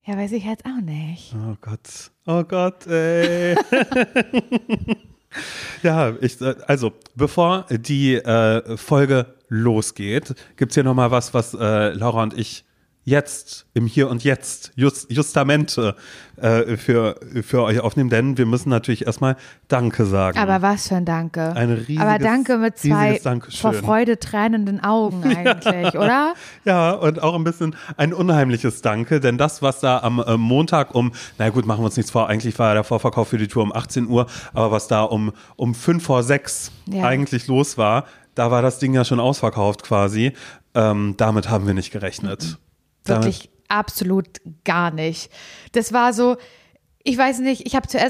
Ja, weiß ich jetzt auch nicht. Oh Gott, ey. Ja, also bevor die Folge losgeht, gibt es hier nochmal was Laura und ich jetzt, im Hier und Jetzt, Justamente für euch aufnehmen, denn wir müssen natürlich erstmal Danke sagen. Aber was für ein Danke. Aber Danke mit zwei vor Freude tränenden Augen eigentlich, ja. Oder? Ja, und auch ein bisschen ein unheimliches Danke, denn das, was da am Montag na gut, machen wir uns nichts vor, eigentlich war der Vorverkauf für die Tour um 18 Uhr, aber was da um 5 vor 6 eigentlich los war, da war das Ding ja schon ausverkauft quasi. Damit haben wir nicht gerechnet. Wirklich absolut gar nicht. Das war so, ich weiß nicht,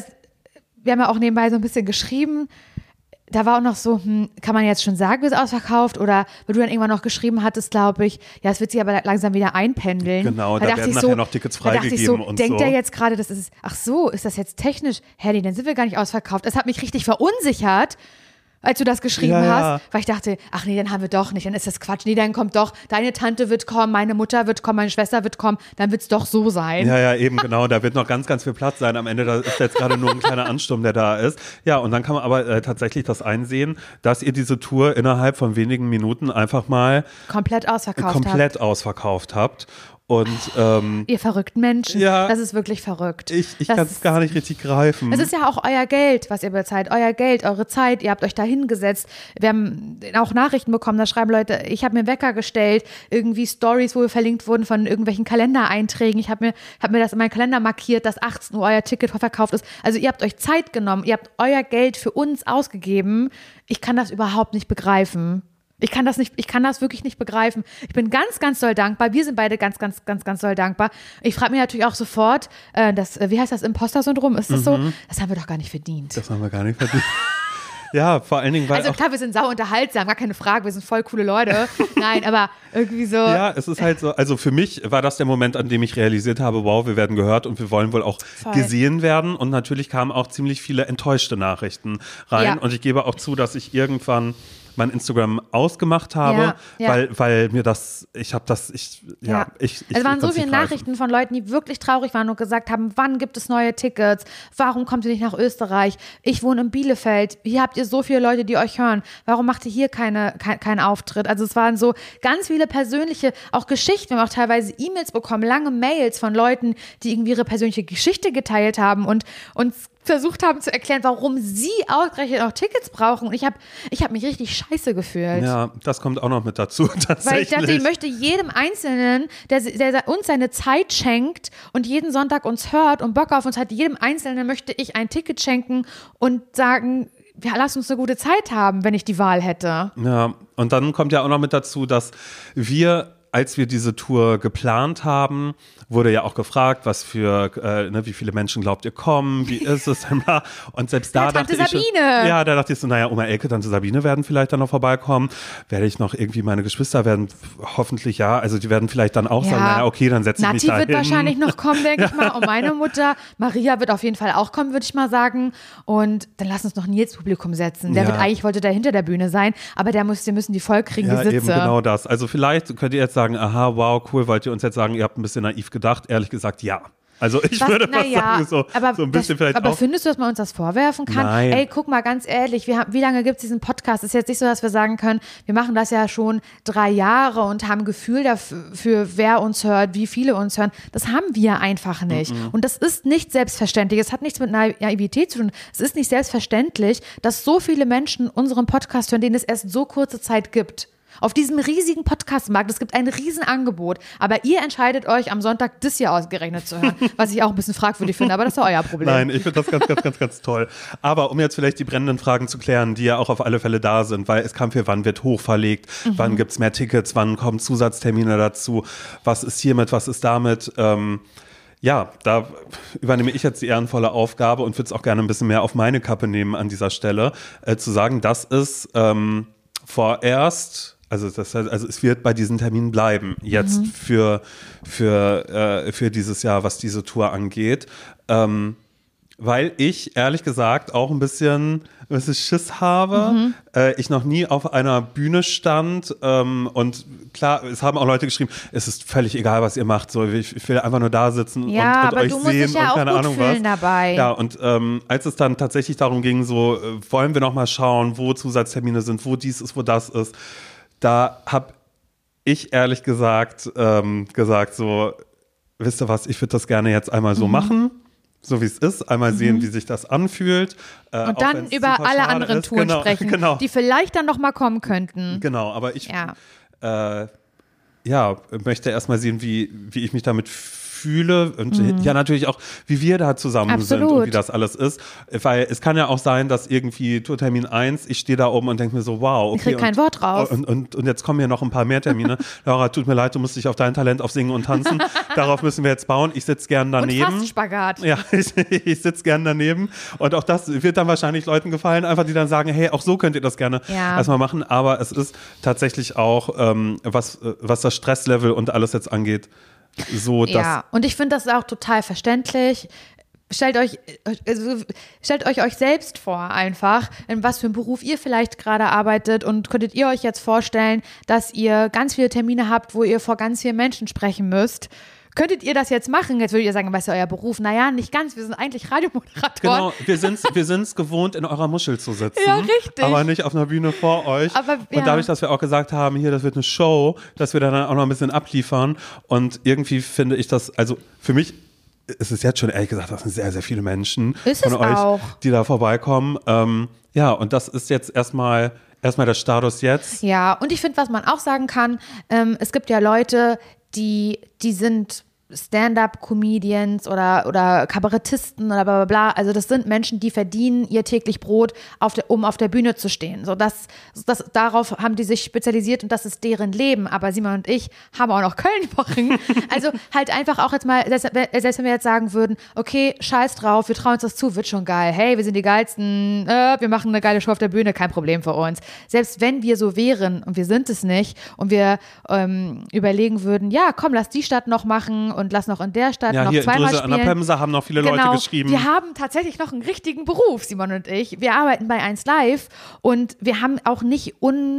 wir haben ja auch nebenbei so ein bisschen geschrieben, da war auch noch so, kann man jetzt schon sagen, wie es ausverkauft? Oder weil du dann irgendwann noch geschrieben hattest, glaube ich, ja, es wird sich aber langsam wieder einpendeln. Genau, da werden nachher noch Tickets freigegeben und so. Denkt er jetzt gerade, ach so, ist das jetzt technisch? Herrlich, dann sind wir gar nicht ausverkauft. Das hat mich richtig verunsichert, als du das geschrieben hast, weil ich dachte, ach nee, dann haben wir doch nicht, dann ist das Quatsch. Nee, dann kommt doch, deine Tante wird kommen, meine Mutter wird kommen, meine Schwester wird kommen, dann wird es doch so sein. Ja, eben genau, da wird noch ganz, ganz viel Platz sein. Am Ende da ist jetzt gerade nur ein kleiner Ansturm, der da ist. Ja, und dann kann man aber tatsächlich das einsehen, dass ihr diese Tour innerhalb von wenigen Minuten einfach mal komplett ausverkauft habt. Und ihr verrückten Menschen, das ist wirklich verrückt. Ich kann es gar nicht richtig greifen. Es ist ja auch euer Geld, was ihr bezahlt, euer Geld, eure Zeit, ihr habt euch da hingesetzt. Wir haben auch Nachrichten bekommen, da schreiben Leute, ich habe mir einen Wecker gestellt, irgendwie Stories, wo wir verlinkt wurden von irgendwelchen Kalendereinträgen. Ich habe mir das in meinen Kalender markiert, dass 18 Uhr euer Ticket verkauft ist. Also ihr habt euch Zeit genommen, ihr habt euer Geld für uns ausgegeben. Ich kann das überhaupt nicht begreifen. Ich kann das wirklich nicht begreifen. Ich bin ganz, ganz doll dankbar. Wir sind beide ganz, ganz, ganz, ganz doll dankbar. Ich frage mich natürlich auch sofort, wie heißt das, Imposter-Syndrom? Ist das so? Das haben wir doch gar nicht verdient. Das haben wir gar nicht verdient. Ja, vor allen Dingen, weil also klar, wir sind sau unterhaltsam, gar keine Frage, wir sind voll coole Leute. Nein, aber irgendwie so. Ja, es ist halt so, also für mich war das der Moment, an dem ich realisiert habe, wow, wir werden gehört und wir wollen wohl auch gesehen werden. Und natürlich kamen auch ziemlich viele enttäuschte Nachrichten rein. Ja. Und ich gebe auch zu, dass ich irgendwann mein Instagram ausgemacht habe, weil mir das, ich es waren so viele Nachrichten von Leuten, die wirklich traurig waren und gesagt haben, wann gibt es neue Tickets? Warum kommt ihr nicht nach Österreich? Ich wohne in Bielefeld. Hier habt ihr so viele Leute, die euch hören. Warum macht ihr hier keinen Auftritt? Also es waren so ganz viele persönliche, auch Geschichten. Wir haben auch teilweise E-Mails bekommen, lange Mails von Leuten, die irgendwie ihre persönliche Geschichte geteilt haben und uns versucht haben zu erklären, warum sie ausgerechnet auch Tickets brauchen. Und ich hab mich richtig scheiße gefühlt. Ja, das kommt auch noch mit dazu, tatsächlich. Weil ich dachte, ich möchte jedem Einzelnen, der uns seine Zeit schenkt und jeden Sonntag uns hört und Bock auf uns hat, jedem Einzelnen möchte ich ein Ticket schenken und sagen, ja, lass uns eine gute Zeit haben, wenn ich die Wahl hätte. Ja, und dann kommt ja auch noch mit dazu, dass als wir diese Tour geplant haben, wurde ja auch gefragt, wie viele Menschen glaubt ihr kommen, wie ist es denn da? Und selbst da dachte ich, da dachte ich so, naja, Oma Elke, Tante Sabine werden vielleicht dann noch vorbeikommen. Werde ich noch irgendwie, meine Geschwister werden hoffentlich also die werden vielleicht dann auch sagen, naja, okay, dann setze ich mich da hin. Nati wird wahrscheinlich noch kommen, denke ich mal. Und meine Mutter, Maria wird auf jeden Fall auch kommen, würde ich mal sagen. Und dann lass uns noch Nils Publikum setzen. Wollte der hinter der Bühne sein, aber wir müssen die voll kriegen, die Sitze. Ja, eben genau das. Also vielleicht könnt ihr jetzt sagen, aha, wow, cool, wollt ihr uns jetzt sagen, ihr habt ein bisschen naiv gedacht? Ehrlich gesagt, ja. Also ich würde fast sagen, so ein bisschen vielleicht auch. Aber findest du, dass man uns das vorwerfen kann? Nein. Ey, guck mal, ganz ehrlich, wie lange gibt es diesen Podcast? Es ist jetzt nicht so, dass wir sagen können, wir machen das ja schon 3 Jahre und haben ein Gefühl dafür, wer uns hört, wie viele uns hören. Das haben wir einfach nicht. Und das ist nicht selbstverständlich. Es hat nichts mit Naivität zu tun. Es ist nicht selbstverständlich, dass so viele Menschen unseren Podcast hören, denen es erst so kurze Zeit gibt. Auf diesem riesigen Podcast-Markt, es gibt ein Riesenangebot, aber ihr entscheidet euch, am Sonntag das hier ausgerechnet zu hören, was ich auch ein bisschen fragwürdig finde, aber das ist ja euer Problem. Nein, ich finde das ganz, ganz, ganz, ganz toll. Aber um jetzt vielleicht die brennenden Fragen zu klären, die ja auch auf alle Fälle da sind, weil es kam wann wird hochverlegt, wann gibt es mehr Tickets, wann kommen Zusatztermine dazu, was ist hiermit, was ist damit, ja, da übernehme ich jetzt die ehrenvolle Aufgabe und würde es auch gerne ein bisschen mehr auf meine Kappe nehmen an dieser Stelle, zu sagen, dass es vorerst, also es wird bei diesen Terminen bleiben, jetzt für dieses Jahr, was diese Tour angeht. Weil ich, ehrlich gesagt, auch ein bisschen Schiss habe. Ich noch nie auf einer Bühne stand. Und klar, es haben auch Leute geschrieben, es ist völlig egal, was ihr macht. So, ich will einfach nur da sitzen und aber euch du musst sehen dich ja und auch keine gut Ahnung fühlen was. dabei. Ja, und als es dann tatsächlich darum ging, so, wollen wir noch mal schauen, wo Zusatztermine sind, wo dies ist, wo das ist, da habe ich ehrlich gesagt so, wisst ihr was, ich würde das gerne jetzt einmal so machen. So wie es ist, einmal sehen, wie sich das anfühlt. Und dann über alle anderen Touren sprechen, die vielleicht dann noch mal kommen könnten. Genau, aber ich möchte erstmal sehen, wie ich mich damit fühle und ja natürlich auch, wie wir da zusammen sind und wie das alles ist. Weil es kann ja auch sein, dass irgendwie Tourtermin 1, ich stehe da oben und denke mir so, wow, okay. Ich krieg kein Wort raus. Und jetzt kommen hier noch ein paar mehr Termine. Laura, tut mir leid, du musst dich auf dein Talent auf Singen und Tanzen. Darauf müssen wir jetzt bauen. Ich sitze gern daneben. Und fast Spagat. Ja, ich sitze gern daneben. Und auch das wird dann wahrscheinlich Leuten gefallen, einfach die dann sagen, hey, auch so könnt ihr das gerne erstmal machen. Aber es ist tatsächlich auch, was das Stresslevel und alles jetzt angeht, so, dass und ich finde das auch total verständlich. Stellt euch selbst vor einfach, in was für einem Beruf ihr vielleicht gerade arbeitet und könntet ihr euch jetzt vorstellen, dass ihr ganz viele Termine habt, wo ihr vor ganz vielen Menschen sprechen müsst. Könntet ihr das jetzt machen? Jetzt würdet ihr sagen, was ist euer Beruf? Naja, nicht ganz, wir sind eigentlich Radiomoderatoren. Genau, wir sind's gewohnt, in eurer Muschel zu sitzen. Ja, richtig. Aber nicht auf einer Bühne vor euch. Und dadurch, dass wir auch gesagt haben, hier, das wird eine Show, dass wir dann auch noch ein bisschen abliefern. Und irgendwie finde ich das, also für mich ist es jetzt schon, ehrlich gesagt, das sind sehr, sehr viele Menschen von euch, die da vorbeikommen. Und das ist jetzt erstmal der Status jetzt. Ja, und ich finde, was man auch sagen kann, es gibt ja Leute, die sind Stand-up-Comedians oder Kabarettisten oder bla bla bla. Also das sind Menschen, die verdienen ihr täglich Brot, um auf der Bühne zu stehen. So darauf haben die sich spezialisiert und das ist deren Leben. Aber Simon und ich haben auch noch Köln-Wochen. Also halt einfach auch jetzt mal, selbst wenn wir jetzt sagen würden, okay, scheiß drauf, wir trauen uns das zu, wird schon geil. Hey, wir sind die Geilsten, wir machen eine geile Show auf der Bühne, kein Problem für uns. Selbst wenn wir so wären und wir sind es nicht und wir überlegen würden, ja komm, lass die Stadt noch machen und lass noch in der Stadt noch zweimal spielen. An der Pemse haben noch viele Leute geschrieben. Wir haben tatsächlich noch einen richtigen Beruf, Simon und ich. Wir arbeiten bei 1 Live und wir haben auch nicht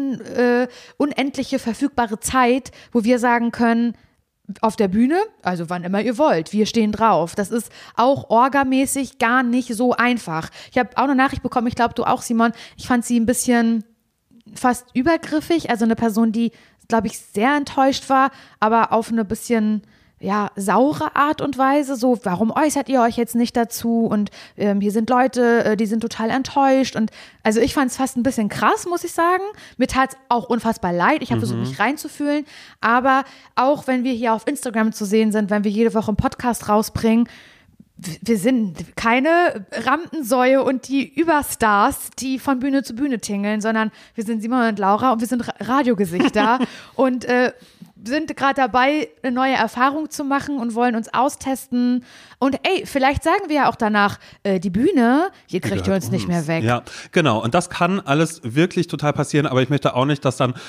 unendliche verfügbare Zeit, wo wir sagen können, auf der Bühne, also wann immer ihr wollt, wir stehen drauf. Das ist auch orgamäßig gar nicht so einfach. Ich habe auch eine Nachricht bekommen, ich glaube du auch, Simon, ich fand sie ein bisschen fast übergriffig, also eine Person, die, glaube ich, sehr enttäuscht war, aber auf eine bisschen saure Art und Weise, so, warum äußert ihr euch jetzt nicht dazu und hier sind Leute, die sind total enttäuscht und also ich fand es fast ein bisschen krass, muss ich sagen. Mir tat es auch unfassbar leid, ich habe versucht, mich reinzufühlen, aber auch wenn wir hier auf Instagram zu sehen sind, wenn wir jede Woche einen Podcast rausbringen, wir sind keine Rampensäue und die Überstars, die von Bühne zu Bühne tingeln, sondern wir sind Simon und Laura und wir sind Radiogesichter und sind gerade dabei, eine neue Erfahrung zu machen und wollen uns austesten. Und vielleicht sagen wir ja auch danach, die Bühne, hier kriegt ihr uns nicht mehr weg. Ja, genau. Und das kann alles wirklich total passieren, aber ich möchte auch nicht, dass dann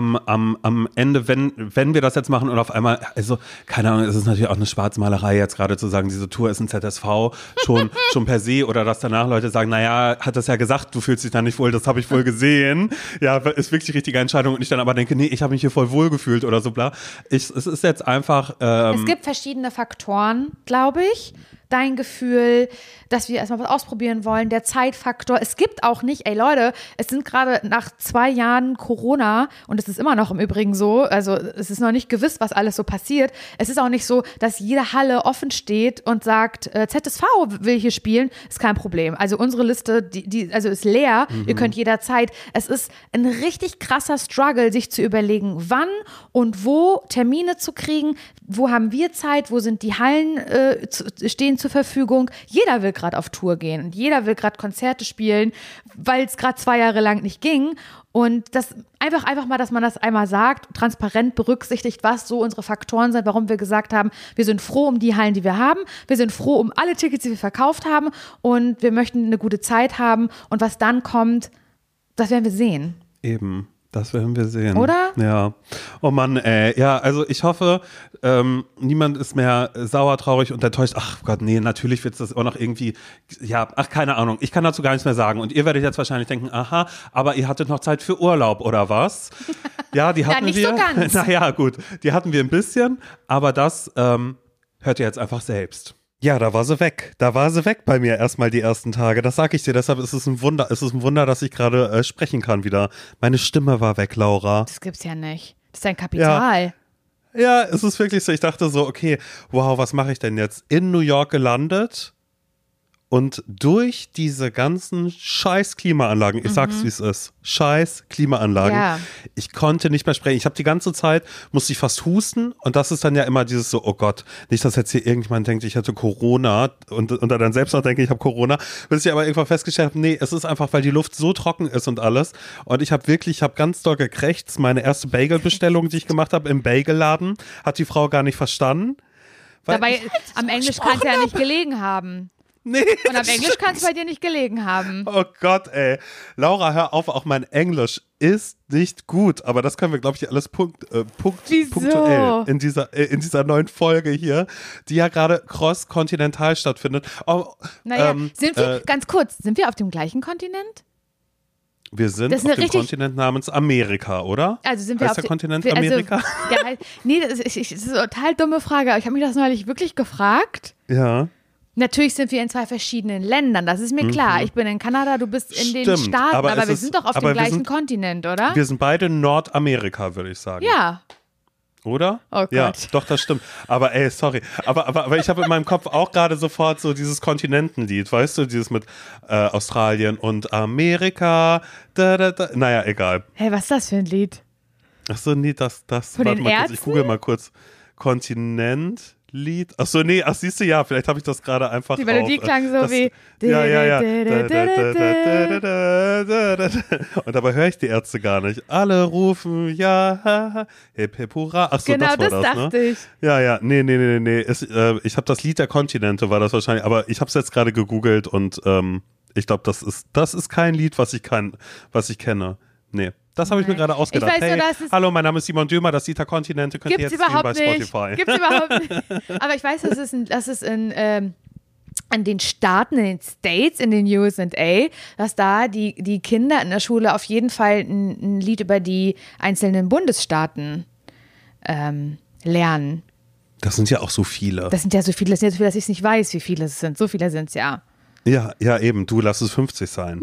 am Ende, wenn wir das jetzt machen und auf einmal, also keine Ahnung, es ist natürlich auch eine Schwarzmalerei jetzt gerade zu sagen, diese Tour ist ein ZSV schon per se oder dass danach Leute sagen, naja, hat das ja gesagt, du fühlst dich da nicht wohl, das habe ich wohl gesehen. Ja, ist wirklich die richtige Entscheidung und ich dann aber denke, nee, ich habe mich hier voll wohl gefühlt oder so bla. Es ist jetzt einfach es gibt verschiedene Faktoren, glaube ich. Dein Gefühl, dass wir erstmal was ausprobieren wollen, der Zeitfaktor. Es gibt auch nicht, Leute, es sind gerade nach 2 Jahren Corona und es ist immer noch im Übrigen so, also es ist noch nicht gewiss, was alles so passiert. Es ist auch nicht so, dass jede Halle offen steht und sagt, ZSV will hier spielen, ist kein Problem. Also unsere Liste, die ist leer, ihr könnt jederzeit. Es ist ein richtig krasser Struggle, sich zu überlegen, wann und wo Termine zu kriegen, wo haben wir Zeit, wo sind die Hallen stehen zur Verfügung. Jeder will gerade auf Tour gehen und jeder will gerade Konzerte spielen, weil es gerade 2 Jahre lang nicht ging. Und das einfach mal, dass man das einmal sagt, transparent berücksichtigt, was so unsere Faktoren sind, warum wir gesagt haben, wir sind froh um die Hallen, die wir haben, wir sind froh um alle Tickets, die wir verkauft haben und wir möchten eine gute Zeit haben und was dann kommt, das werden wir sehen. Eben. Das werden wir sehen. Oder? Ja. Oh Mann, ey. Ja, also ich hoffe, niemand ist mehr sauer, traurig und enttäuscht. Ach Gott, nee, natürlich wird es das auch noch irgendwie, ja, ach, keine Ahnung. Ich kann dazu gar nichts mehr sagen. Und ihr werdet jetzt wahrscheinlich denken, aha, aber ihr hattet noch Zeit für Urlaub, oder was? Ja, die hatten nicht wir. so ganz. Naja, gut, die hatten wir ein bisschen, aber das hört ihr jetzt einfach selbst. Ja, da war sie weg. Da war sie weg bei mir erstmal die ersten Tage. Das sage ich dir. Deshalb ist es ein Wunder. Es ist ein Wunder, dass ich gerade sprechen kann wieder. Meine Stimme war weg, Laura. Das gibt's ja nicht. Das ist ein Kapital. Ja, es ist wirklich so. Ich dachte so, okay, wow, was mache ich denn jetzt? In New York gelandet und durch diese ganzen scheiß Klimaanlagen, ich sag's wie es ist, scheiß Klimaanlagen, Ja. ich konnte nicht mehr sprechen. Ich habe die ganze Zeit, musste ich fast husten und das ist dann ja immer dieses so, oh Gott, nicht, dass jetzt hier irgendjemand denkt, ich hätte Corona und dann selbst noch denke, ich habe Corona, bis ich aber irgendwann festgestellt habe, nee, es ist einfach, weil die Luft so trocken ist und alles und ich habe ganz doll gekrächzt. Meine erste Bagel-Bestellung, die ich gemacht habe im Bagelladen, hat die Frau gar nicht verstanden. Weil Dabei, ich am Englisch kann es ja nicht gelegen haben. Nee. Und am Englisch kann es bei dir nicht gelegen haben. Oh Gott, ey. Laura, hör auf, auch mein Englisch ist nicht gut. Aber das können wir, glaube ich, alles punktuell in dieser neuen Folge hier, die ja gerade cross-kontinental stattfindet. Oh, Naja, sind wir auf dem gleichen Kontinent? Wir sind auf dem Kontinent namens Amerika, oder? Also sind wir heißt auf der Kontinent Amerika? Nee, das ist eine total dumme Frage. Aber ich habe mich das neulich wirklich gefragt. Ja. Natürlich sind wir in zwei verschiedenen Ländern, das ist mir klar. Ich bin in Kanada, du bist in den Staaten, aber wir sind doch auf dem gleichen Kontinent, oder? Wir sind beide Nordamerika, würde ich sagen. Ja. Oder? Oh Gott. Ja, doch, das stimmt. Aber ey, sorry. Aber ich habe in meinem Kopf auch gerade sofort so dieses Kontinentenlied, weißt du, dieses mit Australien und Amerika. Naja, egal. Hey, was ist das für ein Lied? Achso, nee, das. Von warte den mal kurz, Ärzten? ich google mal kurz. Kontinentlied. Achso, nee, siehst du, ja, vielleicht habe ich das gerade einfach. Die Melodie klang so wie. Ja. Und dabei höre ich die Ärzte gar nicht. Alle rufen ja, hip hip hurra. Achso, Genau, das war das, dachte ne? ich. Ja, nee. Ich habe das Lied der Kontinente, war das wahrscheinlich, aber ich habe es jetzt gerade gegoogelt und ich glaube, das ist kein Lied, was ich kenne. Nee. Das habe ich mir gerade ausgedacht. Ich weiß nur, hallo, mein Name ist Simon Dömer, das Lied der Kontinente könnt ihr jetzt streamen bei Spotify. Gibt's überhaupt nicht. Aber ich weiß, dass es in den Staaten, in den States, in den USA, dass da die Kinder in der Schule auf jeden Fall ein Lied über die einzelnen Bundesstaaten lernen. Das sind ja auch so viele. Das sind ja so viele, dass ich es nicht weiß, wie viele es sind. So viele sind es ja. Ja, eben. Du, lass es 50 sein.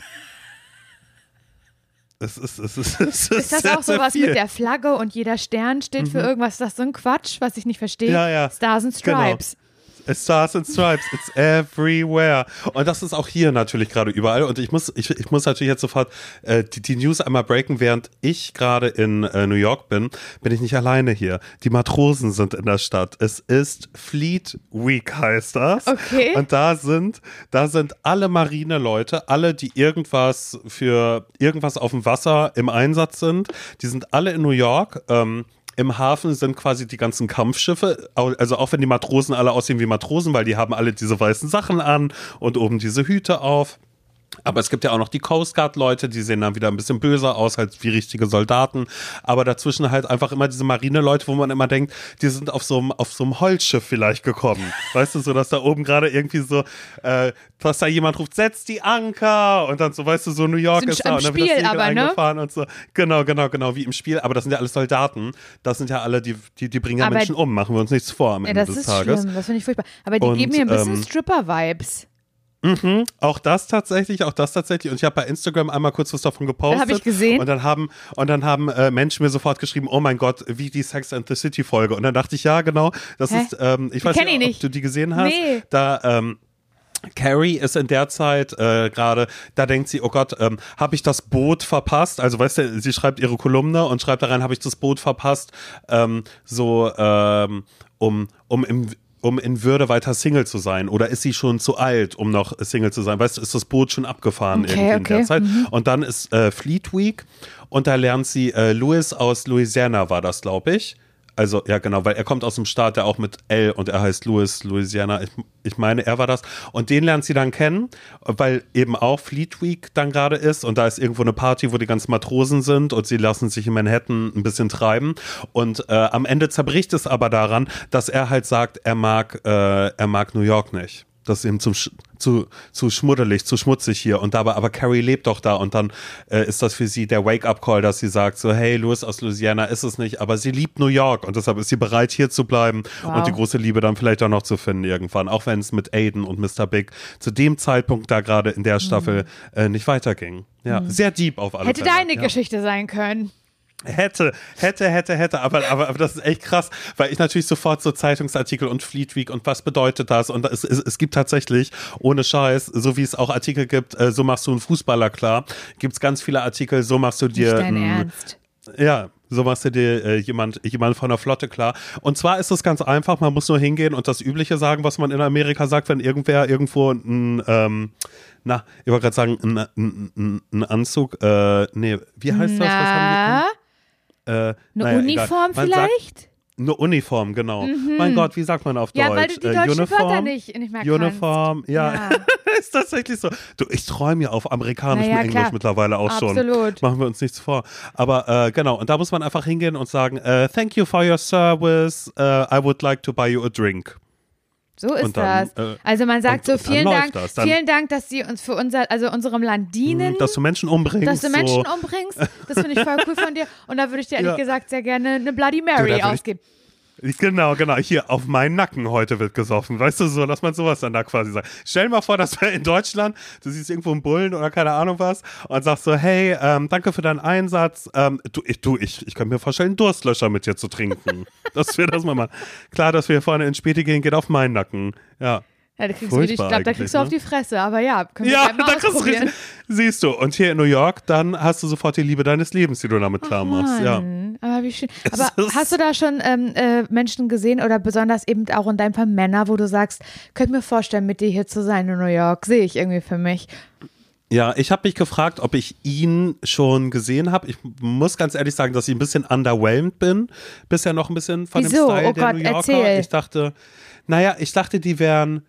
Ist das auch sowas mit der Flagge und jeder Stern steht für irgendwas? Ist das so ein Quatsch, was ich nicht verstehe? Ja. Stars and Stripes. Genau. Stars and Stripes, it's everywhere. Und das ist auch hier natürlich gerade überall. Und ich muss natürlich jetzt sofort die News einmal breaken, während ich gerade in New York bin ich nicht alleine hier. Die Matrosen sind in der Stadt. Es ist Fleet Week, heißt das. Okay. Und da sind alle Marineleute, alle, die irgendwas auf dem Wasser im Einsatz sind, die sind alle in New York. Im Hafen sind quasi die ganzen Kampfschiffe, also auch wenn die Matrosen alle aussehen wie Matrosen, weil die haben alle diese weißen Sachen an und oben diese Hüte auf. Aber es gibt ja auch noch die Coast Guard-Leute, die sehen dann wieder ein bisschen böser aus, halt wie richtige Soldaten. Aber dazwischen halt einfach immer diese Marine-Leute, wo man immer denkt, die sind auf so einem Holzschiff vielleicht gekommen. Weißt du, so dass da oben gerade irgendwie so, dass da jemand ruft, setz die Anker! Und dann so, weißt du, so New York ist da und dann wird das Segel eingefahren und so. Genau, wie im Spiel. Aber das sind ja alles Soldaten. Das sind ja alle, die bringen ja Menschen um. Machen wir uns nichts vor am Ende des Tages. Schlimm, das finde ich furchtbar. Aber die geben mir ein bisschen Stripper-Vibes. Auch das tatsächlich. Und ich habe bei Instagram einmal kurz was davon gepostet. Habe ich gesehen. Und dann haben Menschen mir sofort geschrieben, oh mein Gott, wie die Sex and the City Folge. Und dann dachte ich, ja, genau, das ist, ich weiß nicht, ob du die gesehen hast. Nee. Da, Carrie ist in der Zeit gerade, da denkt sie, oh Gott, habe ich das Boot verpasst? Also weißt du, sie schreibt ihre Kolumne und schreibt da rein, habe ich das Boot verpasst, um in Würde weiter Single zu sein? Oder ist sie schon zu alt, um noch Single zu sein? Weißt du, ist das Boot schon abgefahren in der Zeit? Und dann ist Fleet Week und da lernt sie Louis aus Louisiana, war das, glaube ich. Also, ja, genau, weil er kommt aus dem Staat, der auch mit L und er heißt Louisiana. Ich meine, er war das. Und den lernt sie dann kennen, weil eben auch Fleet Week dann gerade ist und da ist irgendwo eine Party, wo die ganzen Matrosen sind und sie lassen sich in Manhattan ein bisschen treiben. Und am Ende zerbricht es aber daran, dass er halt sagt, er mag New York nicht. Das ist ihm zu schmuddelig, zu schmutzig hier. Und dabei, aber Carrie lebt doch da. Und dann ist das für sie der Wake-up-Call, dass sie sagt so, hey, Louis aus Louisiana ist es nicht, aber sie liebt New York. Und deshalb ist sie bereit, hier zu bleiben und die große Liebe dann vielleicht auch noch zu finden irgendwann. Auch wenn es mit Aiden und Mr. Big zu dem Zeitpunkt da gerade in der Staffel nicht weiterging. Ja, sehr deep auf alle Hätte Fälle. deine Geschichte sein können. Hätte, aber das ist echt krass, weil ich natürlich sofort so Zeitungsartikel und Fleet Week und was bedeutet das und es gibt tatsächlich, ohne Scheiß, so wie es auch Artikel gibt, so machst du einen Fußballer klar, gibt es ganz viele Artikel, so machst du dir... Nicht dein Ernst. Ja, so machst du dir jemand von der Flotte klar. Und zwar ist es ganz einfach, man muss nur hingehen und das Übliche sagen, was man in Amerika sagt, wenn irgendwer irgendwo ich wollte gerade sagen, ein Anzug, wie heißt das? Was haben wir? Eine Uniform egal. vielleicht? Eine Uniform, genau. Mein Gott, wie sagt man auf Deutsch? Ja, weil du die deutschen Wörter nicht mehr Uniform, kannst. ja. Ist tatsächlich so. Du, ich träume ja auf amerikanischem Englisch klar. mittlerweile auch schon. Absolut. Machen wir uns nichts vor. Aber genau, und da muss man einfach hingehen und sagen, thank you for your service, I would like to buy you a drink. So ist dann, das. Also man sagt so, vielen Dank, dass Sie uns für unserem Land dienen. Dass du Menschen umbringst. Das finde ich voll cool von dir. Und da würde ich dir ehrlich gesagt sehr gerne eine Bloody Mary ausgeben. Genau. Hier auf meinen Nacken heute wird gesoffen. Weißt du, so, dass man sowas dann da quasi sagt. Stell dir mal vor, dass wir in Deutschland, du siehst irgendwo einen Bullen oder keine Ahnung was und sagst so, hey, danke für deinen Einsatz. Ich kann mir vorstellen, Durstlöscher mit dir zu trinken. Dass wir das mal machen. Klar, dass wir hier vorne ins Späti gehen, geht auf meinen Nacken. Ja. Ja, ich glaube, da kriegst du auf die Fresse, aber ja, können wir gerne mal ausprobieren. Siehst du, und hier in New York, dann hast du sofort die Liebe deines Lebens, die du damit klar machst. Ja. Aber wie schön. Aber hast du da schon Menschen gesehen oder besonders eben auch in deinem Fall Männer, wo du sagst, könnt mir vorstellen, mit dir hier zu sein in New York, sehe ich irgendwie für mich. Ja, ich habe mich gefragt, ob ich ihn schon gesehen habe. Ich muss ganz ehrlich sagen, dass ich ein bisschen underwhelmed bin. Bisher noch ein bisschen von dem Style der New Yorker. Erzähl. Ich dachte, die wären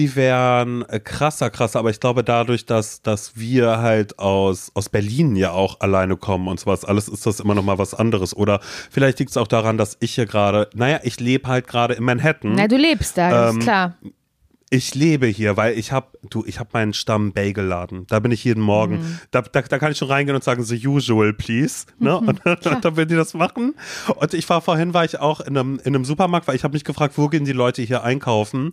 krasser, aber ich glaube dadurch, dass wir halt aus Berlin ja auch alleine kommen und sowas, alles ist das immer noch mal was anderes. Oder vielleicht liegt es auch daran, dass ich hier gerade, ich lebe halt gerade in Manhattan. Na, du lebst da, ist klar. Ich lebe hier, weil ich hab meinen Stamm Bagelladen. Da bin ich jeden Morgen. Da kann ich schon reingehen und sagen, the usual, please. Ne? Und dann werden die das machen. Und vorhin war ich auch in einem Supermarkt, weil ich habe mich gefragt, wo gehen die Leute hier einkaufen?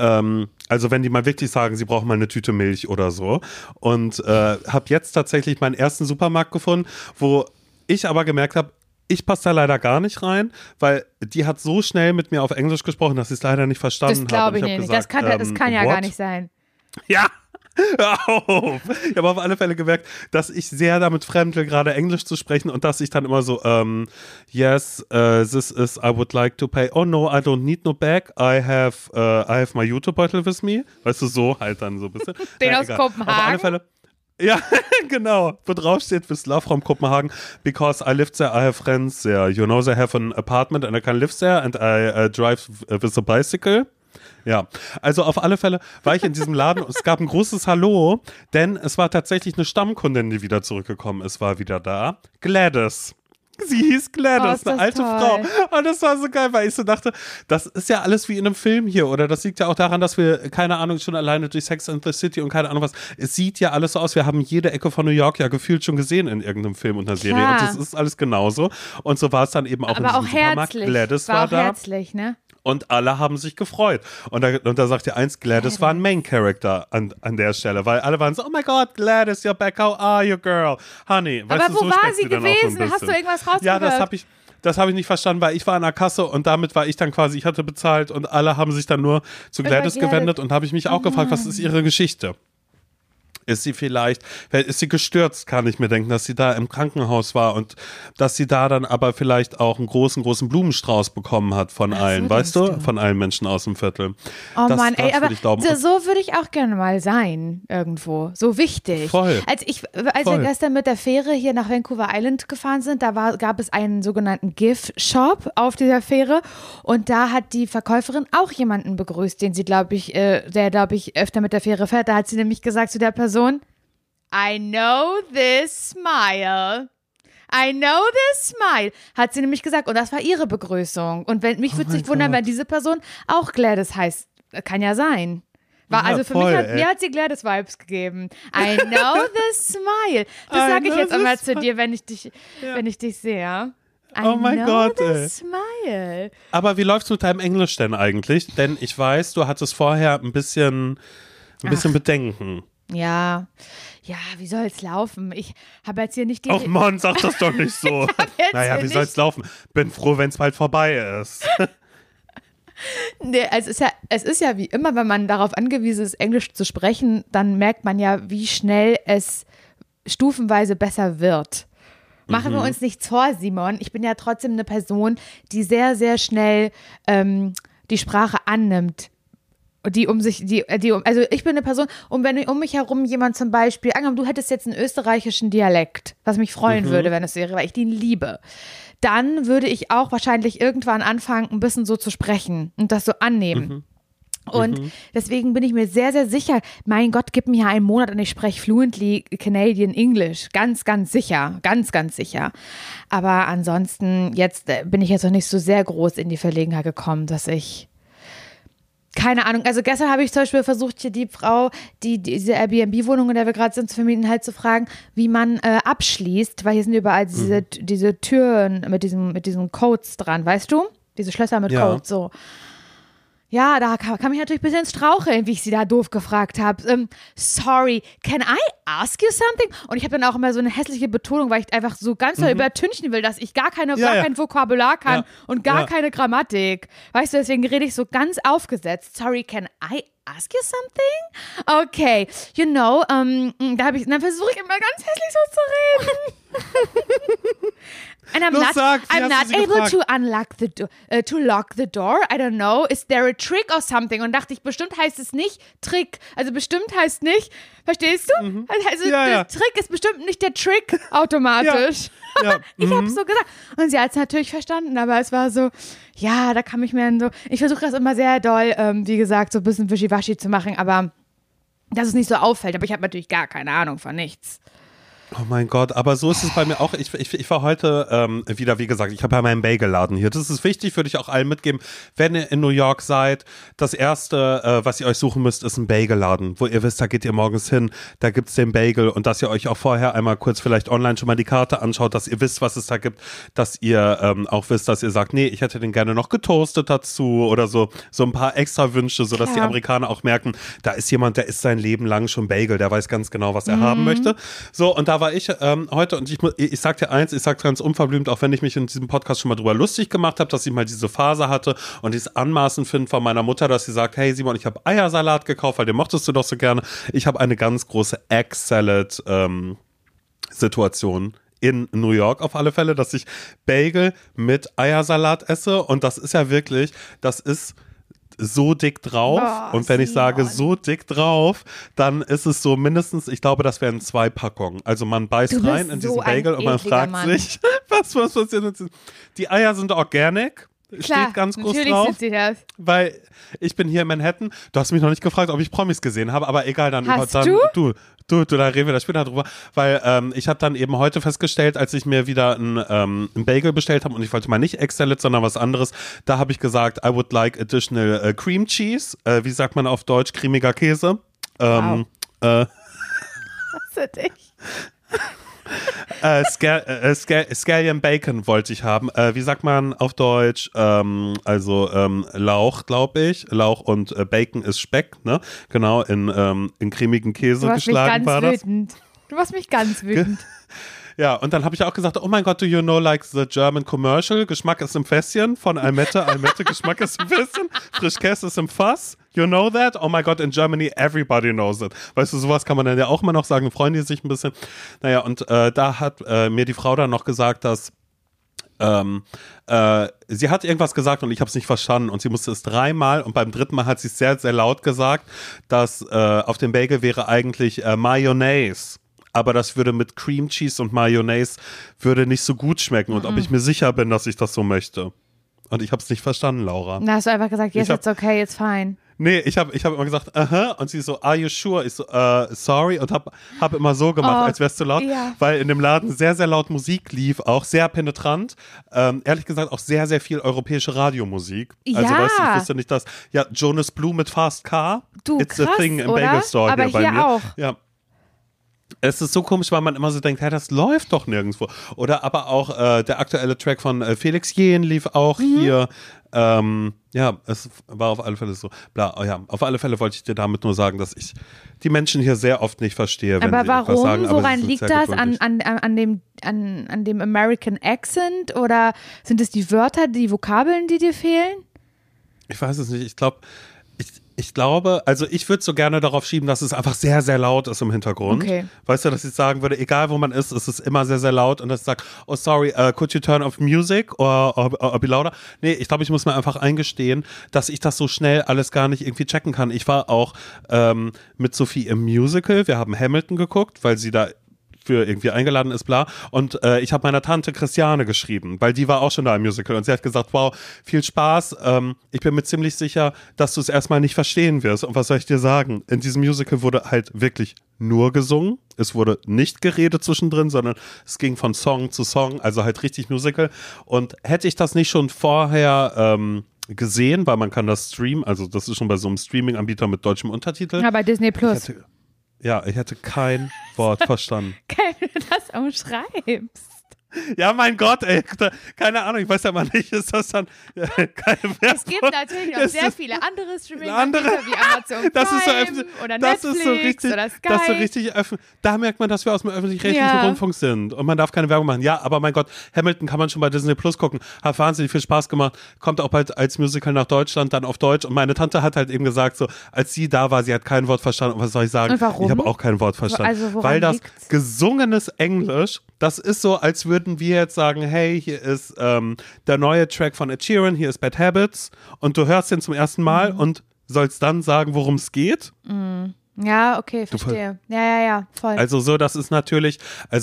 Also wenn die mal wirklich sagen, sie brauchen mal eine Tüte Milch oder so. Und habe jetzt tatsächlich meinen ersten Supermarkt gefunden, wo ich aber gemerkt habe, ich passe da leider gar nicht rein, weil die hat so schnell mit mir auf Englisch gesprochen, dass ich es leider nicht verstanden habe. Das glaube ich nicht. Gesagt, das kann ja gar nicht sein. Ja, hör auf. Ich habe auf alle Fälle gemerkt, dass ich sehr damit fremdel, gerade Englisch zu sprechen und dass ich dann immer so, yes, this is, I would like to pay. Oh no, I don't need no bag. I have my Jutebeutel with me. Weißt du, so halt dann so ein bisschen. Den aus Kopenhagen? Auf alle Fälle. Ja, genau. Wo drauf steht, with love from Copenhagen, because I lived there, I have friends there. You know, they have an apartment and I can live there and I drive with a bicycle. Ja, also auf alle Fälle war ich in diesem Laden und es gab ein großes Hallo, denn es war tatsächlich eine Stammkundin, die wieder zurückgekommen ist, war wieder da. Gladys. Sie hieß Gladys, eine alte Frau. Und das war so geil, weil ich so dachte, das ist ja alles wie in einem Film hier. Oder das liegt ja auch daran, dass wir, keine Ahnung, schon alleine durch Sex and the City und keine Ahnung was. Es sieht ja alles so aus. Wir haben jede Ecke von New York ja gefühlt schon gesehen in irgendeinem Film und einer Serie. Und das ist alles genauso. Und so war es dann eben auch aber in diesem Supermarkt. Gladys war da. Herzlich, ne? Und alle haben sich gefreut. Und da sagt ihr eins, Gladys war ein Main Character an der Stelle, weil alle waren so, oh my God, Gladys, you're back, how are you, girl? Honey, weißt aber du, wo so war sie dann gewesen? So Hast du irgendwas rausgehört? Ja, das habe ich nicht verstanden, weil ich war an der Kasse und damit war ich dann quasi, ich hatte bezahlt und alle haben sich dann nur zu Gladys gewendet und habe ich mich auch gefragt, was ist ihre Geschichte? Ist sie gestürzt, kann ich mir denken, dass sie da im Krankenhaus war und dass sie da dann aber vielleicht auch einen großen Blumenstrauß bekommen hat von allen, weißt du? Von allen Menschen aus dem Viertel. Oh Mann, ey, aber so würde ich auch gerne mal sein, irgendwo. So wichtig. Voll. Als wir gestern mit der Fähre hier nach Vancouver Island gefahren sind, gab es einen sogenannten Gift-Shop auf dieser Fähre und da hat die Verkäuferin auch jemanden begrüßt, den sie, glaube ich, öfter mit der Fähre fährt. Da hat sie nämlich gesagt zu der Person, I know this smile. I know this smile, hat sie nämlich gesagt. Und das war ihre Begrüßung. Und mich würde sich wundern, wenn diese Person auch Gladys heißt. Kann ja sein. Also für mich hat sie Gladys-Vibes gegeben. I know this smile. Das sage ich jetzt immer zu dir, wenn ich dich sehe. Oh mein Gott, ey. Smile. Aber wie läuft's mit deinem Englisch denn eigentlich? Denn ich weiß, du hattest vorher ein bisschen Bedenken. Ja, wie soll es laufen? Ich habe jetzt hier nicht die... Ach Mann, sag das doch nicht so. Naja, wie soll es laufen? Bin froh, wenn es bald vorbei ist. Nee, es ist ja wie immer, wenn man darauf angewiesen ist, Englisch zu sprechen, dann merkt man ja, wie schnell es stufenweise besser wird. Machen wir uns nichts vor, Simon. Ich bin ja trotzdem eine Person, die sehr, sehr schnell die Sprache annimmt. Also ich bin eine Person, und wenn um mich herum jemand zum Beispiel, angenommen, du hättest jetzt einen österreichischen Dialekt, was mich freuen würde, wenn es wäre, weil ich den liebe, dann würde ich auch wahrscheinlich irgendwann anfangen, ein bisschen so zu sprechen und das so annehmen. Und deswegen bin ich mir sehr, sehr sicher, mein Gott, gib mir einen Monat und ich spreche fluently Canadian English. Ganz, ganz sicher. Ganz, ganz sicher. Aber ansonsten, bin ich jetzt noch nicht so sehr groß in die Verlegenheit gekommen, dass ich keine Ahnung, also gestern habe ich zum Beispiel versucht, hier die Frau, diese Airbnb-Wohnung, in der wir gerade sind, zu vermieten, halt zu fragen, wie man abschließt, weil hier sind überall diese Türen mit diesen Codes dran, weißt du? Diese Schlösser mit Codes, so. Ja, da kam ich natürlich ein bisschen ins Straucheln, wie ich sie da doof gefragt habe. Sorry, can I ask you something? Und ich habe dann auch immer so eine hässliche Betonung, weil ich einfach so ganz doll übertünchen will, dass ich gar kein Vokabular kann und gar keine Grammatik. Weißt du, deswegen rede ich so ganz aufgesetzt. Sorry, can I ask you something? Okay, dann versuche ich immer ganz hässlich so zu reden. And I'm not able to lock the door. I don't know. Is there a trick or something? Und dachte ich, bestimmt heißt es nicht Trick. Also bestimmt heißt nicht, verstehst du? Also der Trick ist bestimmt nicht der Trick automatisch. Ja. Ich habe es so gesagt. Und sie hat es natürlich verstanden, aber es war so, ja, da kam ich mir dann so, ich versuche das immer sehr doll, wie gesagt, so ein bisschen wischiwaschi zu machen, aber dass es nicht so auffällt. Aber ich habe natürlich gar keine Ahnung von nichts. Oh mein Gott, aber so ist es bei mir auch. Ich war heute wieder, wie gesagt, ich habe ja meinen Bagelladen hier. Das ist wichtig, würde ich auch allen mitgeben. Wenn ihr in New York seid, das Erste, was ihr euch suchen müsst, ist ein Bagelladen, wo ihr wisst, da geht ihr morgens hin, da gibt's den Bagel und dass ihr euch auch vorher einmal kurz vielleicht online schon mal die Karte anschaut, dass ihr wisst, was es da gibt, dass ihr auch wisst, dass ihr sagt, nee, ich hätte den gerne noch getoastet dazu oder so ein paar extra Wünsche, sodass die Amerikaner auch merken, da ist jemand, der isst sein Leben lang schon Bagel, der weiß ganz genau, was er haben möchte. So, und da war ich heute und ich sag dir eins, ich sag ganz unverblümt, auch wenn ich mich in diesem Podcast schon mal drüber lustig gemacht habe, dass ich mal diese Phase hatte und dieses Anmaßen finde von meiner Mutter, dass sie sagt, hey Simon, ich habe Eiersalat gekauft, weil den mochtest du doch so gerne. Ich habe eine ganz große Egg-Salad Situation in New York auf alle Fälle, dass ich Bagel mit Eiersalat esse und das ist ja wirklich, das ist so dick drauf. Und wenn ich sage so dick drauf, dann ist es so mindestens, ich glaube, das wären 2 Packungen. Also man beißt rein in diesen Bagel und man fragt sich, was passiert jetzt? Die Eier sind organic. Klar, steht ganz groß drauf, sind sie das. Weil ich bin hier in Manhattan. Du hast mich noch nicht gefragt, ob ich Promis gesehen habe, aber egal, dann hast dann du? Du, da reden wir da später drüber, weil ich habe dann eben heute festgestellt, als ich mir wieder einen Bagel bestellt habe und ich wollte mal nicht Egg-Salad, sondern was anderes, da habe ich gesagt, I would like additional cream cheese, wie sagt man auf Deutsch, cremiger Käse. Was für dich? Scallion Bacon wollte ich haben. Wie sagt man auf Deutsch? Lauch, glaube ich. Lauch und Bacon ist Speck, ne? Genau, in cremigen Käse geschlagen war das. Du machst mich ganz wütend. Ja, und dann habe ich auch gesagt, oh mein Gott, do you know like the German commercial? Geschmack ist im Fässchen von Almette. Almette, Geschmack ist im Fässchen. Frischkäse ist im Fass. You know that? Oh my God, in Germany everybody knows it. Weißt du, sowas kann man dann ja auch immer noch sagen, freuen die sich ein bisschen. Naja, und da hat mir die Frau dann noch gesagt, dass sie hat irgendwas gesagt und ich habe es nicht verstanden und sie musste es 3-mal und beim 3. Mal hat sie es sehr, sehr laut gesagt, dass auf dem Bagel wäre eigentlich Mayonnaise. Aber das würde mit Cream Cheese und Mayonnaise würde nicht so gut schmecken und ob ich mir sicher bin, dass ich das so möchte. Und ich habe es nicht verstanden, Laura. Da hast du einfach gesagt, yes, it's okay, it's fine. Nee, ich hab immer gesagt, und sie so, are you sure? Ich so, sorry, und hab immer so gemacht, als wär's zu laut, weil in dem Laden sehr, sehr laut Musik lief, auch sehr penetrant, ehrlich gesagt auch sehr, sehr viel europäische Radiomusik. Also weißt du, ich wusste nicht, dass, Jonas Blue mit Fast Car, it's krass, a thing im oder? Bagel Store aber hier bei hier mir. Auch. Ja. Es ist so komisch, weil man immer so denkt, hey, das läuft doch nirgendwo. Oder aber auch der aktuelle Track von Felix Jähn lief auch hier. Es war auf alle Fälle so. Auf alle Fälle wollte ich dir damit nur sagen, dass ich die Menschen hier sehr oft nicht verstehe, wenn aber sie warum? etwas sagen. Aber woran liegt das? An dem American Accent? Oder sind es die Wörter, die Vokabeln, die dir fehlen? Ich weiß es nicht. Ich glaube, also ich würde so gerne darauf schieben, dass es einfach sehr, sehr laut ist im Hintergrund. Okay. Weißt du, dass ich sagen würde, egal wo man ist, es ist immer sehr, sehr laut und dass ich sage, oh sorry, could you turn off music or be louder? Nee, ich glaube, ich muss mir einfach eingestehen, dass ich das so schnell alles gar nicht irgendwie checken kann. Ich war auch mit Sophie im Musical, wir haben Hamilton geguckt, weil sie da für irgendwie eingeladen ist, bla. Und ich habe meiner Tante Christiane geschrieben, weil die war auch schon da im Musical und sie hat gesagt, wow, viel Spaß. Ich bin mir ziemlich sicher, dass du es erstmal nicht verstehen wirst. Und was soll ich dir sagen? In diesem Musical wurde halt wirklich nur gesungen. Es wurde nicht geredet zwischendrin, sondern es ging von Song zu Song, also halt richtig Musical. Und hätte ich das nicht schon vorher gesehen, weil man kann das streamen, also das ist schon bei so einem Streaming-Anbieter mit deutschem Untertitel. Ja, bei Disney Plus. Ich hätte kein Wort verstanden. Geil, wie du das umschreibst. Ja, mein Gott, ey, keine Ahnung, ich weiß ja mal nicht, ist das dann keine Werbung? Es gibt natürlich noch sehr viele andere Streaming-Anbieter wie Amazon Prime oder Netflix oder Sky. Das ist so richtig da merkt man, dass wir aus dem öffentlich-rechtlichen Rundfunk sind und man darf keine Werbung machen. Ja, aber mein Gott, Hamilton kann man schon bei Disney Plus gucken. Hat wahnsinnig viel Spaß gemacht. Kommt auch bald als Musical nach Deutschland, dann auf Deutsch. Und meine Tante hat halt eben gesagt, so, als sie da war, sie hat kein Wort verstanden. Und was soll ich sagen? Und warum? Ich habe auch kein Wort verstanden. Also weil das liegt's? gesungenes Englisch, das ist so, als würden wir jetzt sagen, hey, hier ist der neue Track von Ed Sheeran, hier ist Bad Habits und du hörst den zum ersten Mal und sollst dann sagen, worum es geht. Ja, okay, verstehe. Ja, voll. Also so, das ist natürlich,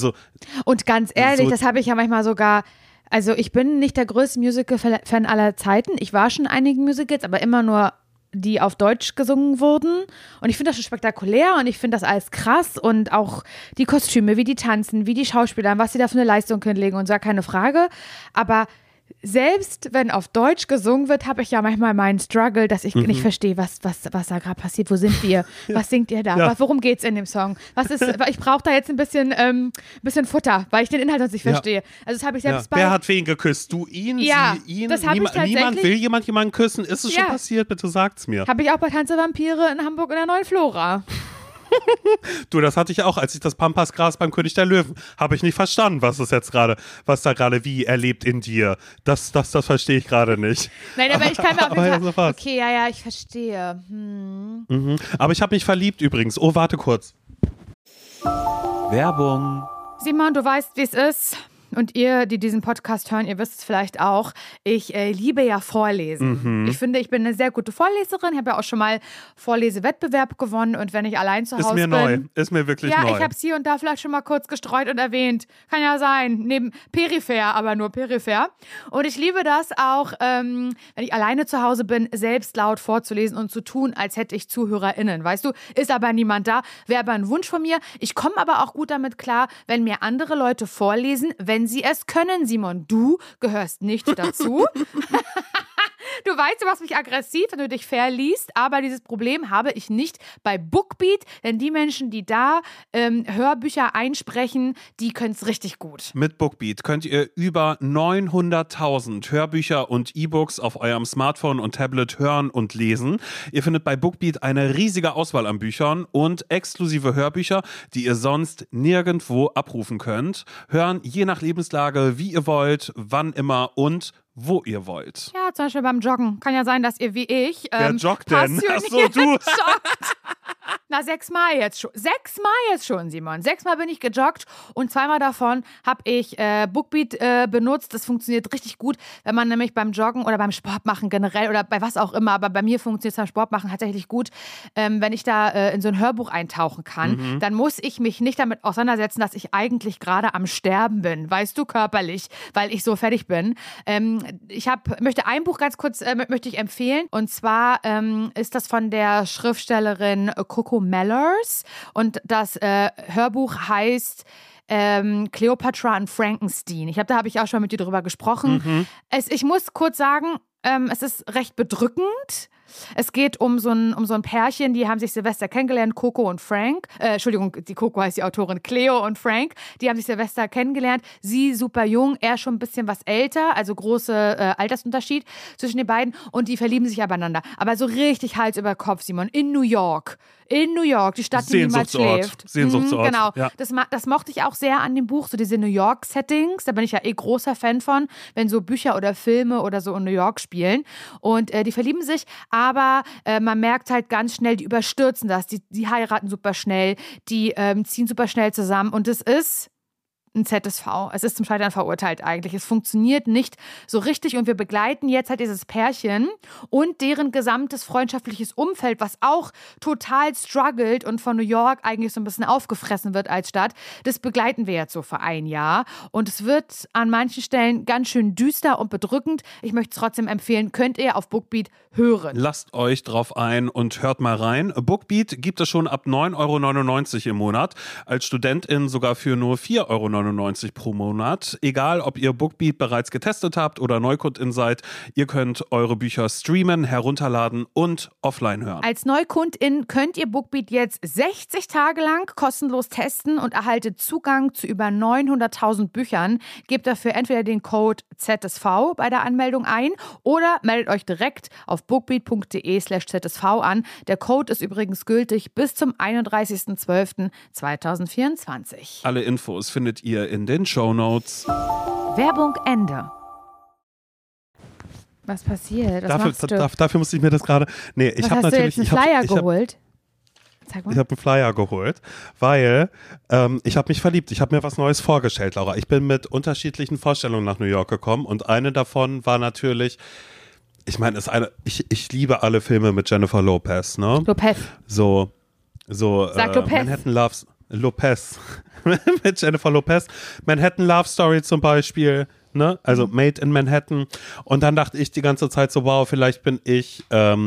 und ganz ehrlich, so, das habe ich ja manchmal sogar, also ich bin nicht der größte Musical-Fan aller Zeiten. Ich war schon in einigen Musicals, aber immer nur die auf Deutsch gesungen wurden. Und ich finde das schon spektakulär und ich finde das alles krass und auch die Kostüme, wie die tanzen, wie die Schauspieler, was sie da für eine Leistung hinlegen und so, keine Frage. Aber selbst wenn auf Deutsch gesungen wird, habe ich ja manchmal meinen Struggle, dass ich nicht verstehe, was da gerade passiert. Wo sind wir? Was singt ihr da? Ja. Worum geht's in dem Song? Ich brauche da jetzt ein bisschen Futter, weil ich den Inhalt sonst nicht verstehe. Also das habe ich selbst bei... Wer hat wen geküsst? Du, ihn, ja, sie, ihn? das habe ich tatsächlich... Niemand will jemanden küssen? Ist es schon passiert? Bitte sagt's mir. Habe ich auch bei Tanze Vampire in Hamburg in der Neuen Flora. Du, das hatte ich auch, als ich das Pampasgras beim König der Löwen, habe ich nicht verstanden, was da gerade wie erlebt in dir. Das verstehe ich gerade nicht. Nein, aber ich kann mir auf jeden Fall... Ja, Okay, ja, ich verstehe. Aber ich habe mich verliebt übrigens. Oh, warte kurz. Werbung. Simon, du weißt, wie es ist. Und ihr, die diesen Podcast hören, ihr wisst es vielleicht auch, ich liebe ja Vorlesen. Ich finde, ich bin eine sehr gute Vorleserin. Ich habe ja auch schon mal Vorlesewettbewerb gewonnen. Und wenn ich allein zu Hause bin... Ist mir wirklich neu. Ja, ich habe es hier und da vielleicht schon mal kurz gestreut und erwähnt. Kann ja sein. Neben peripher, aber nur peripher. Und ich liebe das auch, wenn ich alleine zu Hause bin, selbst laut vorzulesen und zu tun, als hätte ich ZuhörerInnen. Weißt du, ist aber niemand da. Wäre aber ein Wunsch von mir. Ich komme aber auch gut damit klar, wenn mir andere Leute vorlesen, wenn sie es können, Simon. Du gehörst nicht dazu. Du weißt, du machst mich aggressiv, wenn du dich verliest, aber dieses Problem habe ich nicht bei Bookbeat, denn die Menschen, die da Hörbücher einsprechen, die können es richtig gut. Mit Bookbeat könnt ihr über 900.000 Hörbücher und E-Books auf eurem Smartphone und Tablet hören und lesen. Ihr findet bei Bookbeat eine riesige Auswahl an Büchern und exklusive Hörbücher, die ihr sonst nirgendwo abrufen könnt. Hören je nach Lebenslage, wie ihr wollt, wann immer und wo ihr wollt. Ja, zum Beispiel beim Joggen. Kann ja sein, dass ihr wie ich Wer joggt denn? passioniert Achso, du. joggt. Na, 6 Mal jetzt schon. 6 Mal jetzt schon, Simon. 6 Mal bin ich gejoggt und 2 Mal davon habe ich Bookbeat benutzt. Das funktioniert richtig gut, wenn man nämlich beim Joggen oder beim Sport machen generell oder bei was auch immer, aber bei mir funktioniert es beim Sport machen tatsächlich gut, wenn ich da in so ein Hörbuch eintauchen kann, dann muss ich mich nicht damit auseinandersetzen, dass ich eigentlich gerade am Sterben bin, weißt du, körperlich, weil ich so fertig bin. Möchte ein Buch ganz kurz möchte ich empfehlen und zwar ist das von der Schriftstellerin Coco Mellers und das Hörbuch heißt Cleopatra und Frankenstein. Da habe ich auch schon mit dir drüber gesprochen. Ich muss kurz sagen, es ist recht bedrückend. Es geht um so ein Pärchen, die haben sich Silvester kennengelernt, Coco und Frank. Entschuldigung, die Coco heißt die Autorin, Cleo und Frank. Die haben sich Silvester kennengelernt. Sie super jung, er schon ein bisschen was älter, also große Altersunterschied zwischen den beiden. Und die verlieben sich abeinander. Aber so richtig Hals über Kopf, Simon, in New York. In New York, die Stadt, die niemals schläft. Sehnsuchtsort. Genau, ja. Das mochte ich auch sehr an dem Buch, so diese New York-Settings. Da bin ich ja großer Fan von, wenn so Bücher oder Filme oder so in New York spielen. Und die verlieben sich, aber man merkt halt ganz schnell, die überstürzen das. Die heiraten super schnell, die ziehen super schnell zusammen. Und es ist ein ZSV. Es ist zum Scheitern verurteilt eigentlich. Es funktioniert nicht so richtig und wir begleiten jetzt halt dieses Pärchen und deren gesamtes freundschaftliches Umfeld, was auch total struggelt und von New York eigentlich so ein bisschen aufgefressen wird als Stadt. Das begleiten wir jetzt so für ein Jahr und es wird an manchen Stellen ganz schön düster und bedrückend. Ich möchte es trotzdem empfehlen, könnt ihr auf Bookbeat hören. Lasst euch drauf ein und hört mal rein. Bookbeat gibt es schon ab 9,99 € im Monat. Als Studentin sogar für nur 4,99 € pro Monat. Egal, ob ihr Bookbeat bereits getestet habt oder Neukundin seid, ihr könnt eure Bücher streamen, herunterladen und offline hören. Als Neukundin könnt ihr Bookbeat jetzt 60 Tage lang kostenlos testen und erhaltet Zugang zu über 900.000 Büchern. Gebt dafür entweder den Code ZSV bei der Anmeldung ein oder meldet euch direkt auf bookbeat.de/ZSV an. Der Code ist übrigens gültig bis zum 31.12.2024. Alle Infos findet ihr in den Shownotes. Werbung Ende. Was passiert? Dafür musste ich mir das gerade. Nee, ich habe natürlich. Du jetzt einen Flyer geholt? Zeig mal. Ich habe einen Flyer geholt, weil ich habe mich verliebt. Ich habe mir was Neues vorgestellt, Laura. Ich bin mit unterschiedlichen Vorstellungen nach New York gekommen und eine davon war natürlich. Ich meine, ich liebe alle Filme mit Jennifer Lopez, ne? Lopez. So Sag Lopez. Manhattan Loves Lopez. Mit Jennifer Lopez. Manhattan Love Story zum Beispiel, ne? Also Made in Manhattan. Und dann dachte ich die ganze Zeit so, wow, vielleicht bin ich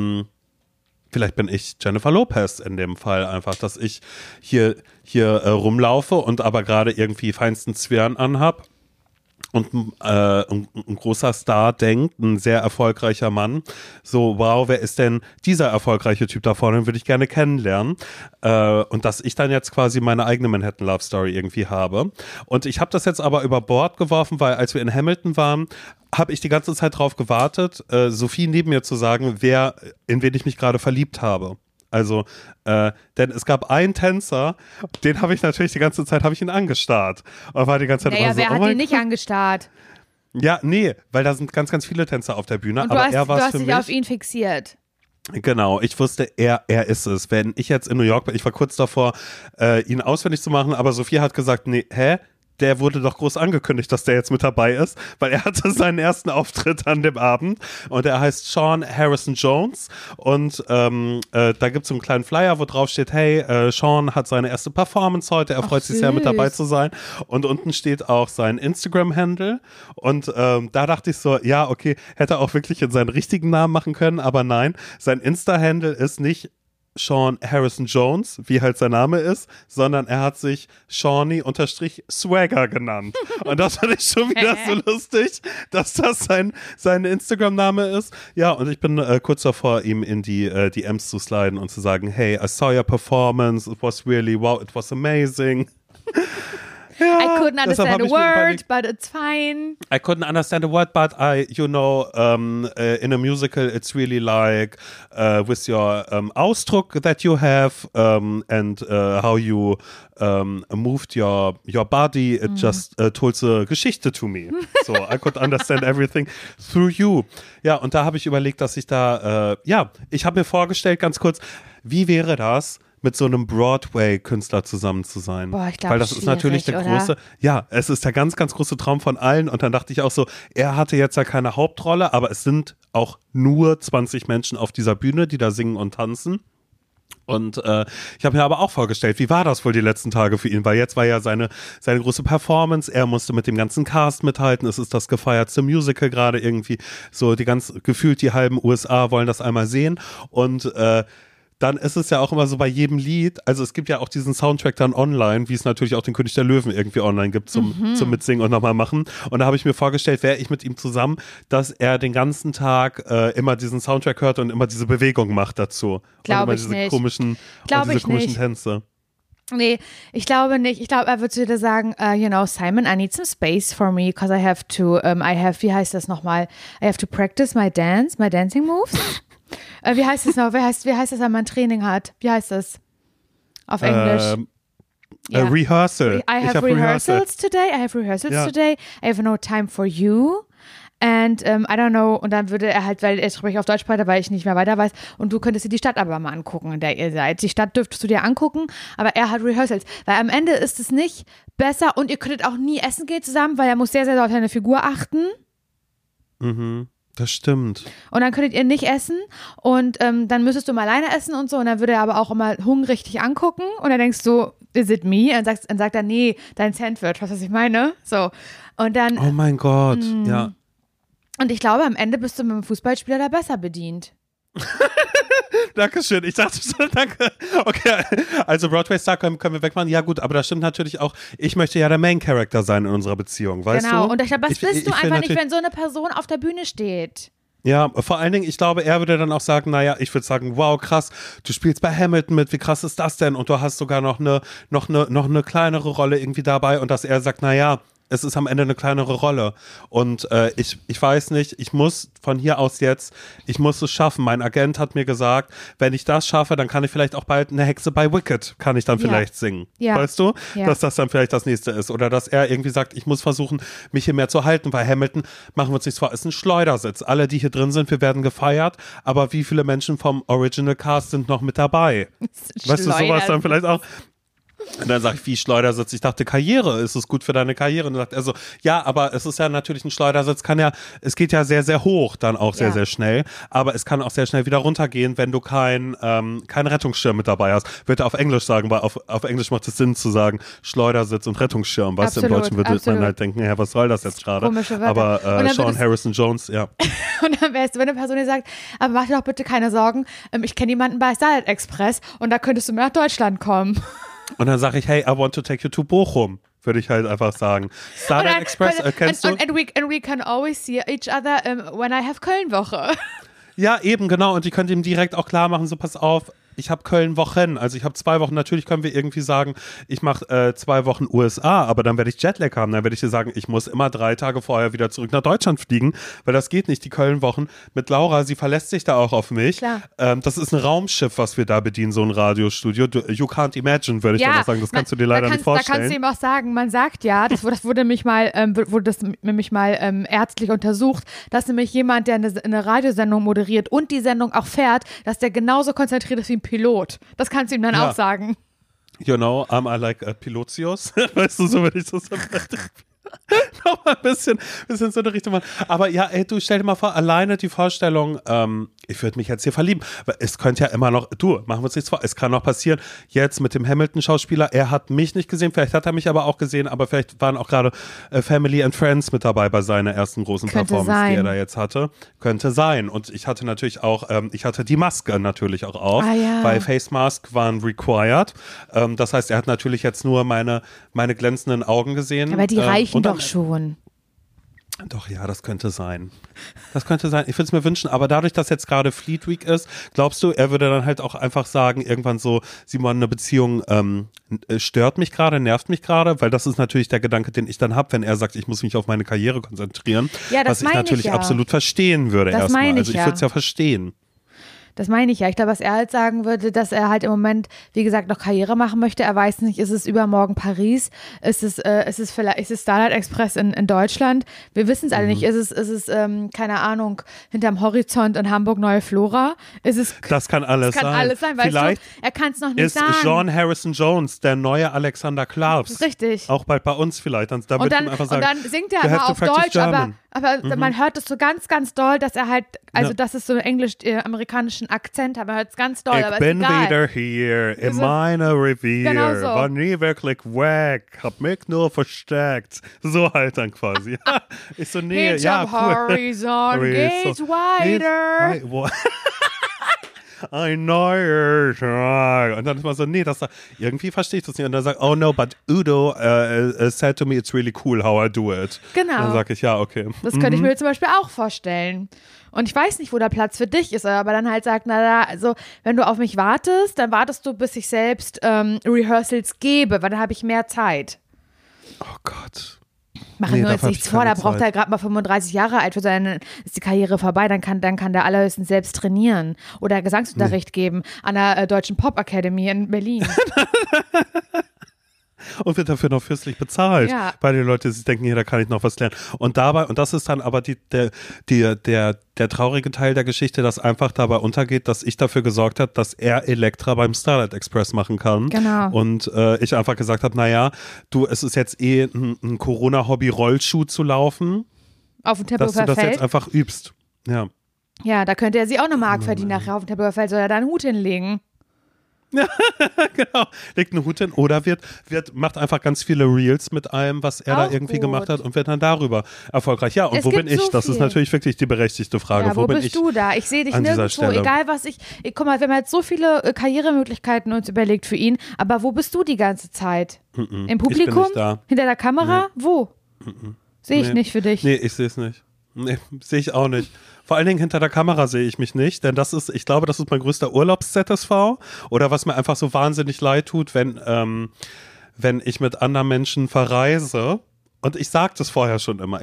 Jennifer Lopez in dem Fall einfach, dass ich hier rumlaufe und aber gerade irgendwie feinsten Zwirn anhab. Und ein großer Star denkt, ein sehr erfolgreicher Mann, so, wow, wer ist denn dieser erfolgreiche Typ da vorne, den würde ich gerne kennenlernen. Und dass ich dann jetzt quasi meine eigene Manhattan Love Story irgendwie habe. Und ich habe das jetzt aber über Bord geworfen, weil als wir in Hamilton waren, habe ich die ganze Zeit drauf gewartet, Sophie neben mir zu sagen, in wen ich mich gerade verliebt habe. Also, denn es gab einen Tänzer, den habe ich natürlich die ganze Zeit, ihn angestarrt. Und war die ganze Zeit naja, immer so, wer hat ihn nicht angestarrt? Ja, nee, weil da sind ganz, ganz viele Tänzer auf der Bühne. Und aber er war du es hast für dich mich. auf ihn fixiert. Genau, ich wusste, er ist es. Wenn ich jetzt in New York bin, ich war kurz davor, ihn auswendig zu machen, aber Sophie hat gesagt, nee, der wurde doch groß angekündigt, dass der jetzt mit dabei ist, weil er hatte seinen ersten Auftritt an dem Abend und er heißt Sean Harrison Jones und da gibt es so einen kleinen Flyer, wo drauf steht, hey, Sean hat seine erste Performance heute, er freut sich sehr mit dabei zu sein und unten steht auch sein Instagram-Handle und da dachte ich so, ja, okay, hätte er auch wirklich in seinen richtigen Namen machen können, aber nein, sein Insta-Handle ist nicht Sean Harrison Jones, wie halt sein Name ist, sondern er hat sich Shawnee-Swagger genannt. Und das fand ich schon wieder so lustig, dass das sein Instagram-Name ist. Ja, und ich bin kurz davor, ihm in die DMs zu sliden und zu sagen, hey, I saw your performance, it was really, wow, it was amazing. Ja, I couldn't understand a word, but it's fine. I couldn't understand a word, but in a musical, it's really like with your Ausdruck that you have and how you moved your body, it just told the Geschichte to me. So I could understand everything through you. Ja, und da habe ich überlegt, dass ich ich habe mir vorgestellt, ganz kurz, wie wäre das, mit so einem Broadway-Künstler zusammen zu sein. Boah, ich glaube, weil das ist natürlich der große, es ist der ganz, ganz große Traum von allen. Und dann dachte ich auch so, er hatte jetzt ja keine Hauptrolle, aber es sind auch nur 20 Menschen auf dieser Bühne, die da singen und tanzen. Und ich habe mir aber auch vorgestellt, wie war das wohl die letzten Tage für ihn? Weil jetzt war ja seine große Performance, er musste mit dem ganzen Cast mithalten, es ist das gefeiertste Musical gerade irgendwie, so gefühlt die halben USA wollen das einmal sehen und dann ist es ja auch immer so bei jedem Lied, also es gibt ja auch diesen Soundtrack dann online, wie es natürlich auch den König der Löwen irgendwie online gibt zum Mitsingen und nochmal machen. Und da habe ich mir vorgestellt, wäre ich mit ihm zusammen, dass er den ganzen Tag immer diesen Soundtrack hört und immer diese Bewegung macht dazu. Glaube ich nicht. Komischen Tänze. Nee, ich glaube nicht. Ich glaube, er würde zu dir sagen, Simon, I need some space for me, because I have to, wie heißt das nochmal? I have to practice my dancing moves. Wie heißt es noch? Wie heißt das, wenn man Training hat? Wie heißt das? Auf Englisch. Rehearsal. I have rehearsals today. I have no time for you. And I don't know. Und dann würde er halt, weil er spricht auf Deutsch weiter, weil ich nicht mehr weiter weiß. Und du könntest dir die Stadt aber mal angucken, in der ihr seid. Die Stadt dürftest du dir angucken, aber er hat Rehearsals. Weil am Ende ist es nicht besser und ihr könntet auch nie essen gehen zusammen, weil er muss sehr, sehr auf seine Figur achten. Mhm. Das stimmt. Und dann könntet ihr nicht essen und dann müsstest du mal alleine essen und so und dann würde er aber auch immer hungrig dich angucken und dann denkst du, is it me? Und dann sagt er, nee, dein Sandwich, weißt du, was ich meine? So. Und dann. Oh mein Gott, ja. Und ich glaube, am Ende bist du mit dem Fußballspieler da besser bedient. Dankeschön, ich dachte schon, danke. Okay, also Broadway-Star können wir wegmachen. Ja gut, aber das stimmt natürlich auch, ich möchte ja der Main-Character sein in unserer Beziehung, weißt du? Genau, und ich glaube, das bist du einfach nicht, wenn so eine Person auf der Bühne steht. Ja, vor allen Dingen, ich glaube, er würde dann auch sagen, naja, ich würde sagen, wow, krass, du spielst bei Hamilton mit, wie krass ist das denn? Und du hast sogar noch eine kleinere Rolle irgendwie dabei und dass er sagt, naja, es ist am Ende eine kleinere Rolle. Und ich weiß nicht, ich muss von hier aus jetzt, ich muss es schaffen. Mein Agent hat mir gesagt, wenn ich das schaffe, dann kann ich vielleicht auch bald eine Hexe bei Wicked, kann ich dann vielleicht singen. Ja. Weißt du? Ja. Dass das dann vielleicht das nächste ist. Oder dass er irgendwie sagt, ich muss versuchen, mich hier mehr zu halten, weil Hamilton, machen wir uns nichts vor, ist ein Schleudersitz. Alle, die hier drin sind, wir werden gefeiert, aber wie viele Menschen vom Original Cast sind noch mit dabei? Weißt du, sowas dann vielleicht auch. Und dann sage ich, wie Schleudersitz? Ich dachte, Karriere, ist es gut für deine Karriere? Und dann sagt er so, ja, aber es ist ja natürlich ein Schleudersitz, es geht ja sehr, sehr hoch dann auch sehr, sehr schnell, aber es kann auch sehr schnell wieder runtergehen, wenn du keinen Rettungsschirm mit dabei hast. Würde auf Englisch sagen, weil auf Englisch macht es Sinn zu sagen, Schleudersitz und Rettungsschirm. Weißt du, im Deutschen würde man halt denken, ja, was soll das jetzt gerade? Aber Sean Harrison Jones, ja. Und dann wärst du, wenn eine Person dir sagt, aber mach dir doch bitte keine Sorgen, ich kenne jemanden bei Starlight Express und da könntest du mehr nach Deutschland kommen. Und dann sage ich, hey, I want to take you to Bochum, würde ich halt einfach sagen. Starlight Express, kennst du? And we can always see each other when I have Köln-Woche. Ja, eben, genau. Und die könnt ihm direkt auch klar machen, so pass auf, ich habe Köln-Wochen, also ich habe 2 Wochen, natürlich können wir irgendwie sagen, ich mache 2 Wochen USA, aber dann werde ich Jetlag haben, dann werde ich dir sagen, ich muss immer 3 Tage vorher wieder zurück nach Deutschland fliegen, weil das geht nicht, die Köln-Wochen. Mit Laura, sie verlässt sich da auch auf mich. Klar. Das ist ein Raumschiff, was wir da bedienen, so ein Radiostudio. You can't imagine, würde ich dann auch sagen, das kannst du dir leider nicht vorstellen. Da kannst du ihm auch sagen, man sagt ja, das wurde nämlich mal ärztlich untersucht, dass nämlich jemand, der eine Radiosendung moderiert und die Sendung auch fährt, dass der genauso konzentriert ist wie ein Pilot. Das kannst du ihm dann auch sagen. You know, I like Pilotius. Weißt du, so würde ich das sagen. auch mal ein bisschen so eine Richtung machen. Aber ja, ey, du stell dir mal vor, alleine die Vorstellung, ich würde mich jetzt hier verlieben. Es könnte ja immer noch, machen wir uns nichts vor, es kann noch passieren, jetzt mit dem Hamilton-Schauspieler, er hat mich nicht gesehen, vielleicht hat er mich aber auch gesehen, aber vielleicht waren auch gerade Family and Friends mit dabei bei seiner ersten großen Performance, die er da jetzt hatte. Könnte sein. Und ich hatte natürlich auch, ich hatte die Maske natürlich auch auf, weil Face Mask waren required. Das heißt, er hat natürlich jetzt nur meine glänzenden Augen gesehen. Aber die reichen doch schon. Doch, ja, das könnte sein. Ich würde es mir wünschen, aber dadurch, dass jetzt gerade Fleet Week ist, glaubst du, er würde dann halt auch einfach sagen, irgendwann so, Simon, eine Beziehung stört mich gerade, nervt mich gerade, weil das ist natürlich der Gedanke, den ich dann habe, wenn er sagt, ich muss mich auf meine Karriere konzentrieren, ja, das was ich natürlich absolut verstehen würde erstmal. Also ich würde es ja verstehen. Das meine ich ja. Ich glaube, was er halt sagen würde, dass er halt im Moment, wie gesagt, noch Karriere machen möchte. Er weiß nicht, ist es übermorgen Paris? Ist es Starlight Express in Deutschland? Wir wissen es alle nicht. Ist es keine Ahnung, hinterm Horizont in Hamburg Neue Flora? Das kann alles sein. Weißt Vielleicht du? Er kann es noch nicht sagen. Ist John Harrison Jones der neue Alexander Klaus. Richtig. Auch bald bei uns vielleicht. Dann und dann singt er aber auf Deutsch, aber man hört es so ganz, ganz doll, dass er halt, also das ist so ein englisch-amerikanischen Akzent, aber man hört es ganz doll, aber bin wieder hier in meiner Revier, war nie wirklich weg, hab mich nur versteckt. So halt dann quasi. Ich so, nee, ja, cool. Horizon geht's weiter. Ein neuer Tag. Und dann ist man so, nee, irgendwie verstehe ich das nicht. Und dann sagt, oh no, but Udo said to me, it's really cool how I do it. Genau. Und dann sage ich, ja, okay. Das könnte ich mir zum Beispiel auch vorstellen. Und ich weiß nicht, wo der Platz für dich ist, aber dann halt sagt, also wenn du auf mich wartest, dann wartest du, bis ich selbst Rehearsals gebe, weil dann habe ich mehr Zeit. Oh Gott. Machen wir uns nichts vor, da braucht er gerade mal 35 Jahre alt, ist die Karriere vorbei, dann kann der allerhöchstens selbst trainieren oder Gesangsunterricht geben an der Deutschen Pop Academy in Berlin. Und wird dafür noch fürstlich bezahlt. Ja. Bei den Leuten, die sich denken, hier, da kann ich noch was lernen. Und das ist dann aber der traurige Teil der Geschichte, dass einfach dabei untergeht, dass ich dafür gesorgt habe, dass er Elektra beim Starlight Express machen kann. Genau. Und ich einfach gesagt habe, naja, es ist jetzt ein Corona-Hobby, Rollschuh zu laufen. Auf dem Tempelhofer Feld. Dass du das jetzt einfach übst. Ja. Ja, da könnte er sich auch eine Mark verdienen nachher auf dem Tempelhofer Feld, soll er da einen Hut hinlegen. Ja, genau. Legt einen Hut hin oder macht einfach ganz viele Reels mit allem, was er da irgendwie gemacht hat und wird dann darüber erfolgreich. Ja, und wo bin ich? Das ist natürlich wirklich die berechtigte Frage. Ja, wo bist du da? Ich sehe dich nirgendwo, egal was guck mal, wir haben jetzt so viele Karrieremöglichkeiten uns überlegt für ihn, aber wo bist du die ganze Zeit? Im Publikum? Ich bin nicht da. Hinter der Kamera? Nee. Wo? Sehe ich nicht für dich. Nee, ich sehe es nicht. Nee, sehe ich auch nicht. Vor allen Dingen hinter der Kamera sehe ich mich nicht, denn ich glaube, das ist mein größter Urlaubs-ZSV oder was mir einfach so wahnsinnig leid tut, wenn ich mit anderen Menschen verreise. Und ich sage das vorher schon immer.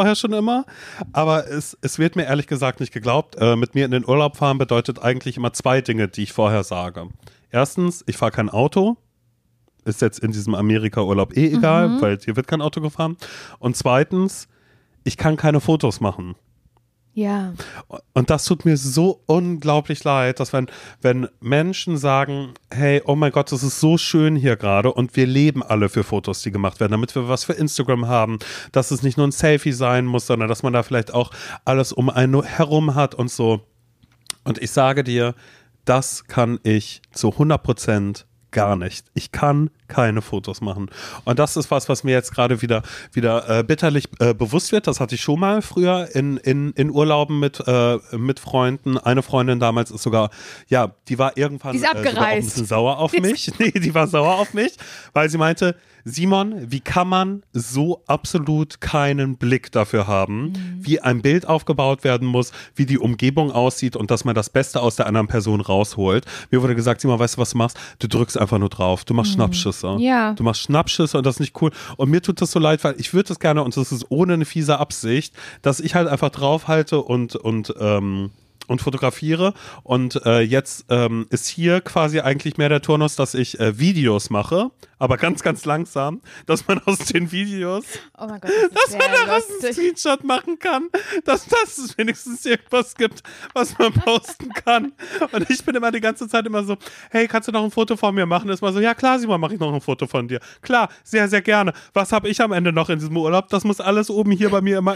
Aber es wird mir ehrlich gesagt nicht geglaubt. Mit mir in den Urlaub fahren bedeutet eigentlich immer 2 Dinge, die ich vorher sage. Erstens, ich fahre kein Auto. Ist jetzt in diesem Amerika-Urlaub egal, weil hier wird kein Auto gefahren. Und zweitens, ich kann keine Fotos machen. Ja. Und das tut mir so unglaublich leid, dass wenn Menschen sagen, hey, oh mein Gott, das ist so schön hier gerade und wir leben alle für Fotos, die gemacht werden, damit wir was für Instagram haben, dass es nicht nur ein Selfie sein muss, sondern dass man da vielleicht auch alles um einen herum hat und so. Und ich sage dir, das kann ich zu 100% gar nicht. Ich kann keine Fotos machen. Und das ist was mir jetzt gerade wieder bitterlich bewusst wird. Das hatte ich schon mal früher in Urlauben mit Freunden. Eine Freundin damals ist sogar, ja, die war irgendwann sogar auch ein bisschen sauer auf mich. Nee, die war sauer auf mich, weil sie meinte, Simon, wie kann man so absolut keinen Blick dafür haben, wie ein Bild aufgebaut werden muss, wie die Umgebung aussieht und dass man das Beste aus der anderen Person rausholt. Mir wurde gesagt, Simon, weißt du, was du machst? Du drückst einfach nur drauf. Du machst Schnappschüsse. Ja. Du machst Schnappschüsse und das ist nicht cool. Und mir tut das so leid, weil ich würde das gerne, und das ist ohne eine fiese Absicht, dass ich halt einfach draufhalte und und fotografiere und jetzt ist hier quasi eigentlich mehr der Turnus, dass ich Videos mache, aber ganz, ganz langsam, dass man aus den Videos, Oh mein Gott, dass man daraus einen Screenshot machen kann, dass es wenigstens irgendwas gibt, was man posten kann. Und ich bin immer die ganze Zeit immer so, hey, kannst du noch ein Foto von mir machen? Ist mal so, ja klar, Simon, mache ich noch ein Foto von dir. Klar, sehr, sehr gerne. Was habe ich am Ende noch in diesem Urlaub? Das muss alles oben hier bei mir immer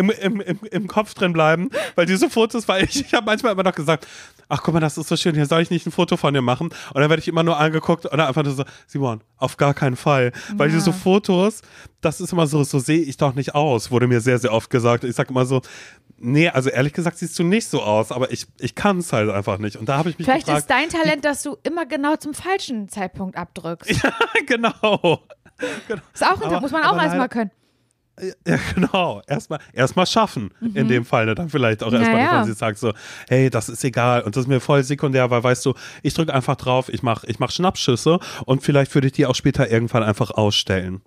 im Kopf drin bleiben, weil diese Fotos, weil ich habe manchmal immer noch gesagt, ach guck mal, das ist so schön, hier soll ich nicht ein Foto von dir machen? Und dann werde ich immer nur angeguckt und dann einfach nur so, Simon, auf gar keinen Fall. Weil diese Fotos, das ist immer so sehe ich doch nicht aus, wurde mir sehr, sehr oft gesagt. Ich sage immer so, nee, also ehrlich gesagt siehst du nicht so aus, aber ich kann es halt einfach nicht. Und da habe ich mich Vielleicht gefragt, ist dein Talent, dass du immer genau zum falschen Zeitpunkt abdrückst. Ja, genau. Ist auch ein Tag, muss man auch erstmal können. Ja, genau. Erstmal schaffen, in dem Fall. Ne? Dann vielleicht auch erstmal, dass man sich sagt so, hey, das ist egal. Und das ist mir voll sekundär, weil weißt du, ich drücke einfach drauf, ich mach Schnappschüsse und vielleicht würde ich die auch später irgendwann einfach ausstellen.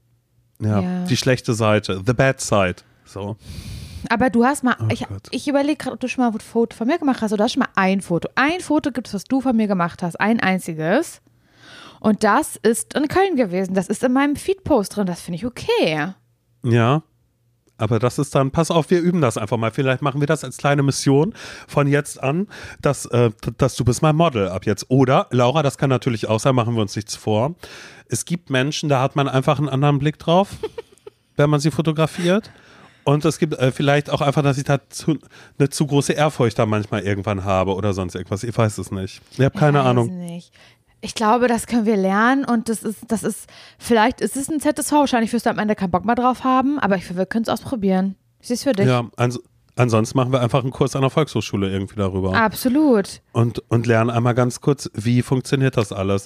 Ja. Die schlechte Seite, the bad side. So. Aber du hast mal, Oh ich überlege gerade, ob du schon mal ein Foto von mir gemacht hast oder hast schon mal ein Foto. Ein Foto gibt es, was du von mir gemacht hast, ein einziges. Und das ist in Köln gewesen. Das ist in meinem Feed-Post drin. Das finde ich okay. Ja, aber das ist dann, pass auf, wir üben das einfach mal. Vielleicht machen wir das als kleine Mission von jetzt an, dass du bist mein Model ab jetzt. Oder, Laura, das kann natürlich auch sein, machen wir uns nichts vor. Es gibt Menschen, da hat man einfach einen anderen Blick drauf, wenn man sie fotografiert. Und es gibt vielleicht auch einfach, dass ich da eine zu große Ehrfurcht da manchmal irgendwann habe oder sonst irgendwas. Ich weiß es nicht. Ich habe keine Ahnung. Nicht. Ich glaube, das können wir lernen und das ist, vielleicht ist es ein ZSV, wahrscheinlich wirst du am Ende keinen Bock mehr drauf haben, aber wir können es ausprobieren. Ich sehe es für dich. Ja, ansonsten machen wir einfach einen Kurs an der Volkshochschule irgendwie darüber. Absolut. Und lernen einmal ganz kurz, wie funktioniert das alles?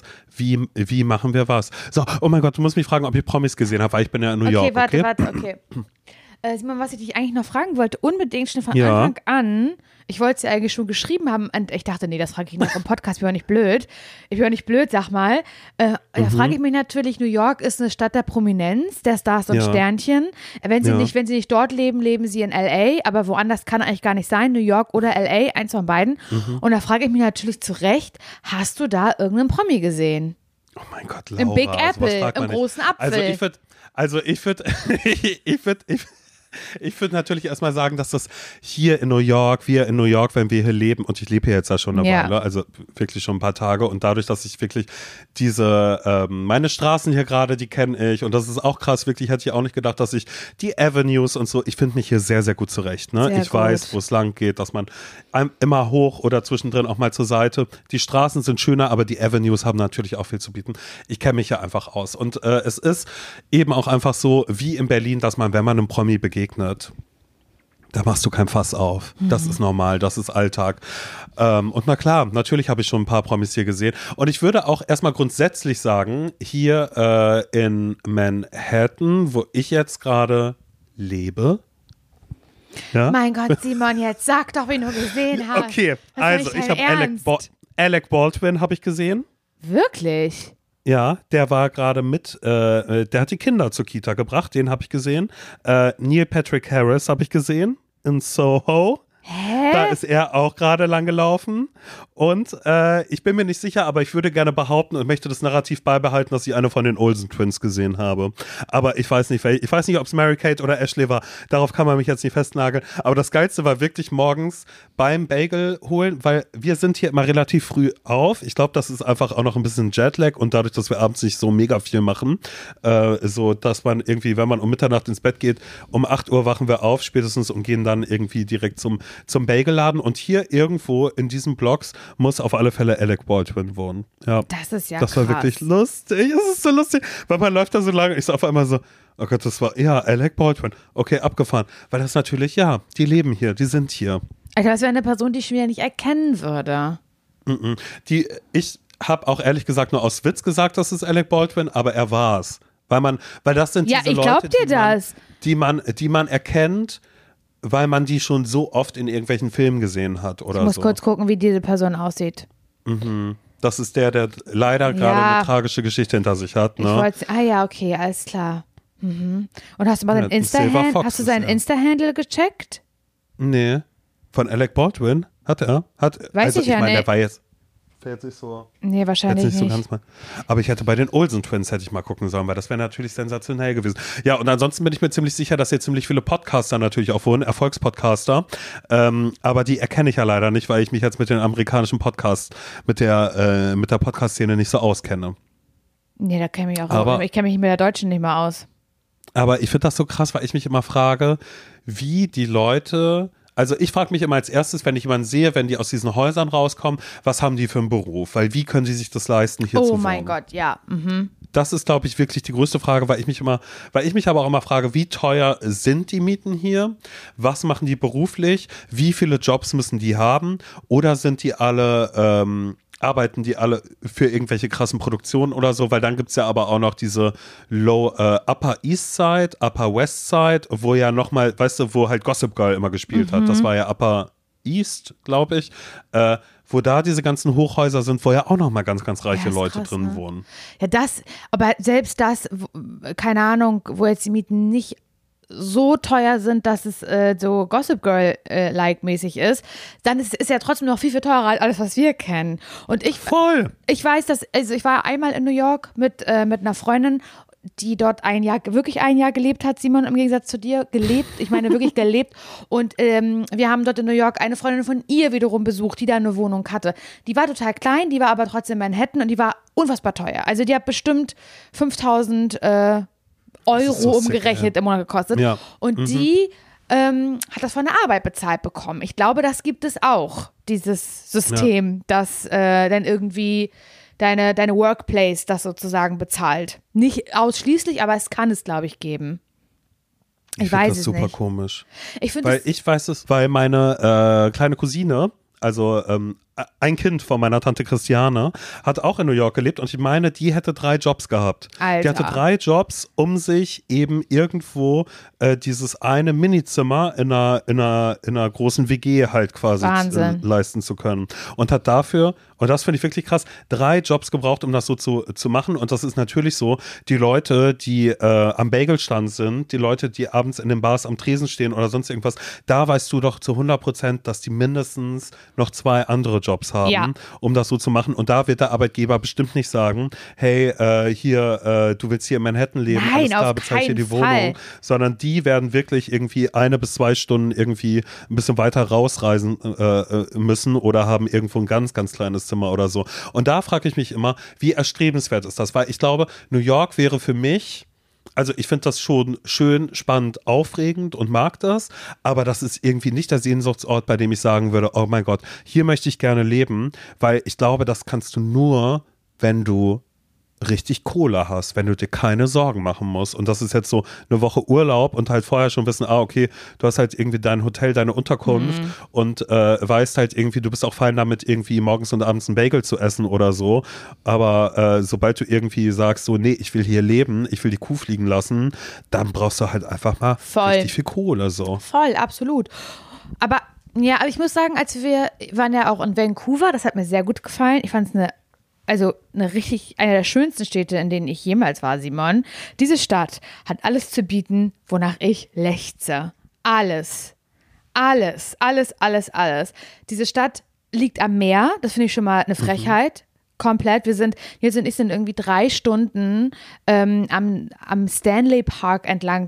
Wie machen wir was? So, oh mein Gott, du musst mich fragen, ob ich Promis gesehen habe, weil ich bin ja in New York, okay? Okay. Simon, was ich dich eigentlich noch fragen wollte, unbedingt schon von Anfang an, ich wollte es ja eigentlich schon geschrieben haben und ich dachte, nee, das frage ich noch im Podcast, ich bin ja nicht blöd. Ich bin ja nicht blöd, sag mal. Da frage ich mich natürlich, New York ist eine Stadt der Prominenz, der Stars und Sternchen. Wenn sie nicht dort leben, leben sie in L.A., aber woanders kann eigentlich gar nicht sein, New York oder L.A., eins von beiden. Und da frage ich mich natürlich zu Recht, hast du da irgendeinen Promi gesehen? Oh mein Gott, Laura. Im Big Apple, im großen Apfel. Ich würde natürlich erstmal sagen, dass das wir in New York, wenn wir hier leben, und ich lebe hier jetzt ja schon eine Weile, also wirklich schon ein paar Tage, und dadurch, dass ich wirklich meine Straßen hier gerade, die kenne ich, und das ist auch krass, wirklich hätte ich auch nicht gedacht, dass ich die Avenues und so, ich finde mich hier sehr, sehr gut zurecht. Ne? Ich weiß, wo es lang geht, dass man immer hoch oder zwischendrin auch mal zur Seite. Die Straßen sind schöner, aber die Avenues haben natürlich auch viel zu bieten. Ich kenne mich ja einfach aus. Und es ist eben auch einfach so, wie in Berlin, dass man, wenn man einem Promi begegnet, da machst du kein Fass auf. Das ist normal, das ist Alltag. Und na klar, natürlich habe ich schon ein paar Promis hier gesehen. Und ich würde auch erstmal grundsätzlich sagen, hier in Manhattan, wo ich jetzt gerade lebe. Ja? Mein Gott, Simon, jetzt sag doch, wen du gesehen hast. Okay, also ich habe Alec Baldwin habe ich gesehen. Wirklich? Ja, der war gerade der hat die Kinder zur Kita gebracht, den habe ich gesehen. Neil Patrick Harris habe ich gesehen in Soho. Hä? Da ist er auch gerade lang gelaufen. Und ich bin mir nicht sicher, aber ich würde gerne behaupten und möchte das Narrativ beibehalten, dass ich eine von den Olsen Twins gesehen habe. Aber ich weiß nicht, ob es Mary-Kate oder Ashley war. Darauf kann man mich jetzt nicht festnageln. Aber das Geilste war wirklich morgens beim Bagel holen, weil wir sind hier immer relativ früh auf. Ich glaube, das ist einfach auch noch ein bisschen Jetlag und dadurch, dass wir abends nicht so mega viel machen, so dass man irgendwie, wenn man um Mitternacht ins Bett geht, um 8 Uhr wachen wir auf spätestens und gehen dann irgendwie direkt zum Bagelladen. Und hier irgendwo in diesen Blocks muss auf alle Fälle Alec Baldwin wohnen. Ja, das ist ja Das war krass. wirklich lustig. Es ist so lustig, weil man läuft da so lange. Ich so auf einmal so, oh Gott, das war, Alec Baldwin. Okay, abgefahren. Weil das natürlich, die leben hier, die sind hier. Alter, das wäre eine Person, die ich schon wieder nicht erkennen würde. Ich habe auch ehrlich gesagt nur aus Witz gesagt, das ist Alec Baldwin, aber er war's. Weil das sind diese ich Leute, glaub dir das. Die man erkennt, weil man die schon so oft in irgendwelchen Filmen gesehen hat oder so. Ich muss kurz gucken, wie diese Person aussieht. Das ist der leider gerade eine tragische Geschichte hinter sich hat. Ne? Okay, alles klar. Und hast du mal seinen Insta-Handle gecheckt? Nee. Von Alec Baldwin? Hat er? Weiß ich ja meine, nicht. der war jetzt nicht so. Nee, wahrscheinlich Jetzt nicht. nicht. So ganz mal. Aber ich hätte bei den Olsen Twins hätte ich mal gucken sollen, weil das wäre natürlich sensationell gewesen. Ja, und ansonsten bin ich mir ziemlich sicher, dass hier ziemlich viele Podcaster natürlich auch wohnen, Erfolgspodcaster. Aber die erkenne ich ja leider nicht, weil ich mich jetzt mit den amerikanischen Podcasts, mit der Podcast-Szene nicht so auskenne. Nee, da kenne ich mich auch. Ich kenne mich mit der Deutschen nicht mal aus. Aber ich finde das so krass, weil ich mich immer frage, wie die Leute. Also ich frage mich immer als erstes, wenn ich jemanden sehe, wenn die aus diesen Häusern rauskommen, was haben die für einen Beruf? Weil wie können sie sich das leisten, hier zu wohnen? Oh mein Gott, ja. Mhm. Das ist, glaube ich, wirklich die größte Frage, weil ich mich aber auch immer frage, wie teuer sind die Mieten hier? Was machen die beruflich? Wie viele Jobs müssen die haben? Oder sind die alle arbeiten die alle für irgendwelche krassen Produktionen oder so, weil dann gibt es ja aber auch noch diese Upper East Side, Upper West Side, wo ja nochmal, weißt du, wo halt Gossip Girl immer gespielt hat. Das war ja Upper East, glaube ich, wo da diese ganzen Hochhäuser sind, wo ja auch nochmal ganz, ganz reiche Leute krass, drin ne? wohnen. Ja, aber selbst das, keine Ahnung, wo jetzt die Mieten nicht so teuer sind, dass es so Gossip Girl-like mäßig ist, dann ist ja trotzdem noch viel, viel teurer als alles, was wir kennen. Und ich weiß, also ich war einmal in New York mit einer Freundin, die dort wirklich ein Jahr gelebt hat, Simon, im Gegensatz zu dir, ich meine wirklich gelebt. Und wir haben dort in New York eine Freundin von ihr wiederum besucht, die da eine Wohnung hatte. Die war total klein, die war aber trotzdem in Manhattan und die war unfassbar teuer. Also die hat bestimmt 5.000 Euro umgerechnet im Monat gekostet. Ja. Und die hat das von der Arbeit bezahlt bekommen. Ich glaube, das gibt es auch, dieses System, das dann irgendwie deine Workplace das sozusagen bezahlt. Nicht ausschließlich, aber es kann es, glaube ich, geben. Ich weiß es nicht. Das ist super komisch. Ich weiß es, weil meine kleine Cousine, also ein Kind von meiner Tante Christiane, hat auch in New York gelebt und ich meine, die hätte 3 Jobs gehabt. Alter. Die hatte 3 Jobs, um sich eben irgendwo dieses eine Minizimmer in einer großen WG halt quasi leisten zu können. Und hat dafür, und das finde ich wirklich krass, 3 Jobs gebraucht, um das so zu machen. Und das ist natürlich so, die Leute, die am Bagelstand sind, die Leute, die abends in den Bars am Tresen stehen oder sonst irgendwas, da weißt du doch zu 100%, dass die mindestens noch 2 andere Jobs haben, um das so zu machen. Und da wird der Arbeitgeber bestimmt nicht sagen, hey, du willst hier in Manhattan leben, nein, alles klar, bezahl ich dir die Wohnung. Sondern die werden wirklich irgendwie 1 bis 2 Stunden irgendwie ein bisschen weiter rausreisen müssen oder haben irgendwo ein ganz, ganz kleines Zimmer oder so. Und da frage ich mich immer, wie erstrebenswert ist das? Weil ich glaube, New York wäre für mich, also ich finde das schon schön, spannend, aufregend und mag das, aber das ist irgendwie nicht der Sehnsuchtsort, bei dem ich sagen würde, oh mein Gott, hier möchte ich gerne leben, weil ich glaube, das kannst du nur, wenn du richtig Kohle hast, wenn du dir keine Sorgen machen musst. Und das ist jetzt so eine Woche Urlaub und halt vorher schon wissen, okay, du hast halt irgendwie dein Hotel, deine Unterkunft und weißt halt irgendwie, du bist auch fein damit, irgendwie morgens und abends einen Bagel zu essen oder so. Aber sobald du irgendwie sagst, so, nee, ich will hier leben, ich will die Kuh fliegen lassen, dann brauchst du halt einfach mal richtig viel Kohle. So. Voll, absolut. Aber ich muss sagen, wir waren ja auch in Vancouver, das hat mir sehr gut gefallen. Ich fand es eine der schönsten Städte, in denen ich jemals war, Simon. Diese Stadt hat alles zu bieten, wonach ich lechze. Alles. Alles, alles, alles, alles. Diese Stadt liegt am Meer, das finde ich schon mal eine Frechheit. Komplett. Nils und ich sind irgendwie 3 Stunden am Stanley Park entlang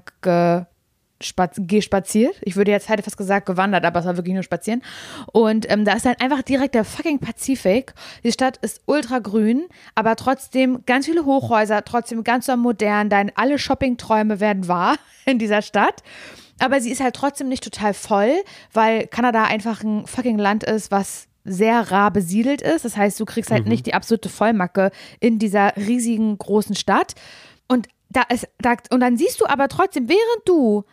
spaziert. Ich hätte fast gesagt gewandert, aber es war wirklich nur spazieren. Und da ist dann einfach direkt der fucking Pazifik. Die Stadt ist ultra grün, aber trotzdem ganz viele Hochhäuser, trotzdem ganz so modern. Alle Shoppingträume werden wahr in dieser Stadt. Aber sie ist halt trotzdem nicht total voll, weil Kanada einfach ein fucking Land ist, was sehr rar besiedelt ist. Das heißt, du kriegst halt nicht die absolute Vollmacke in dieser riesigen großen Stadt. Und dann siehst du aber trotzdem, während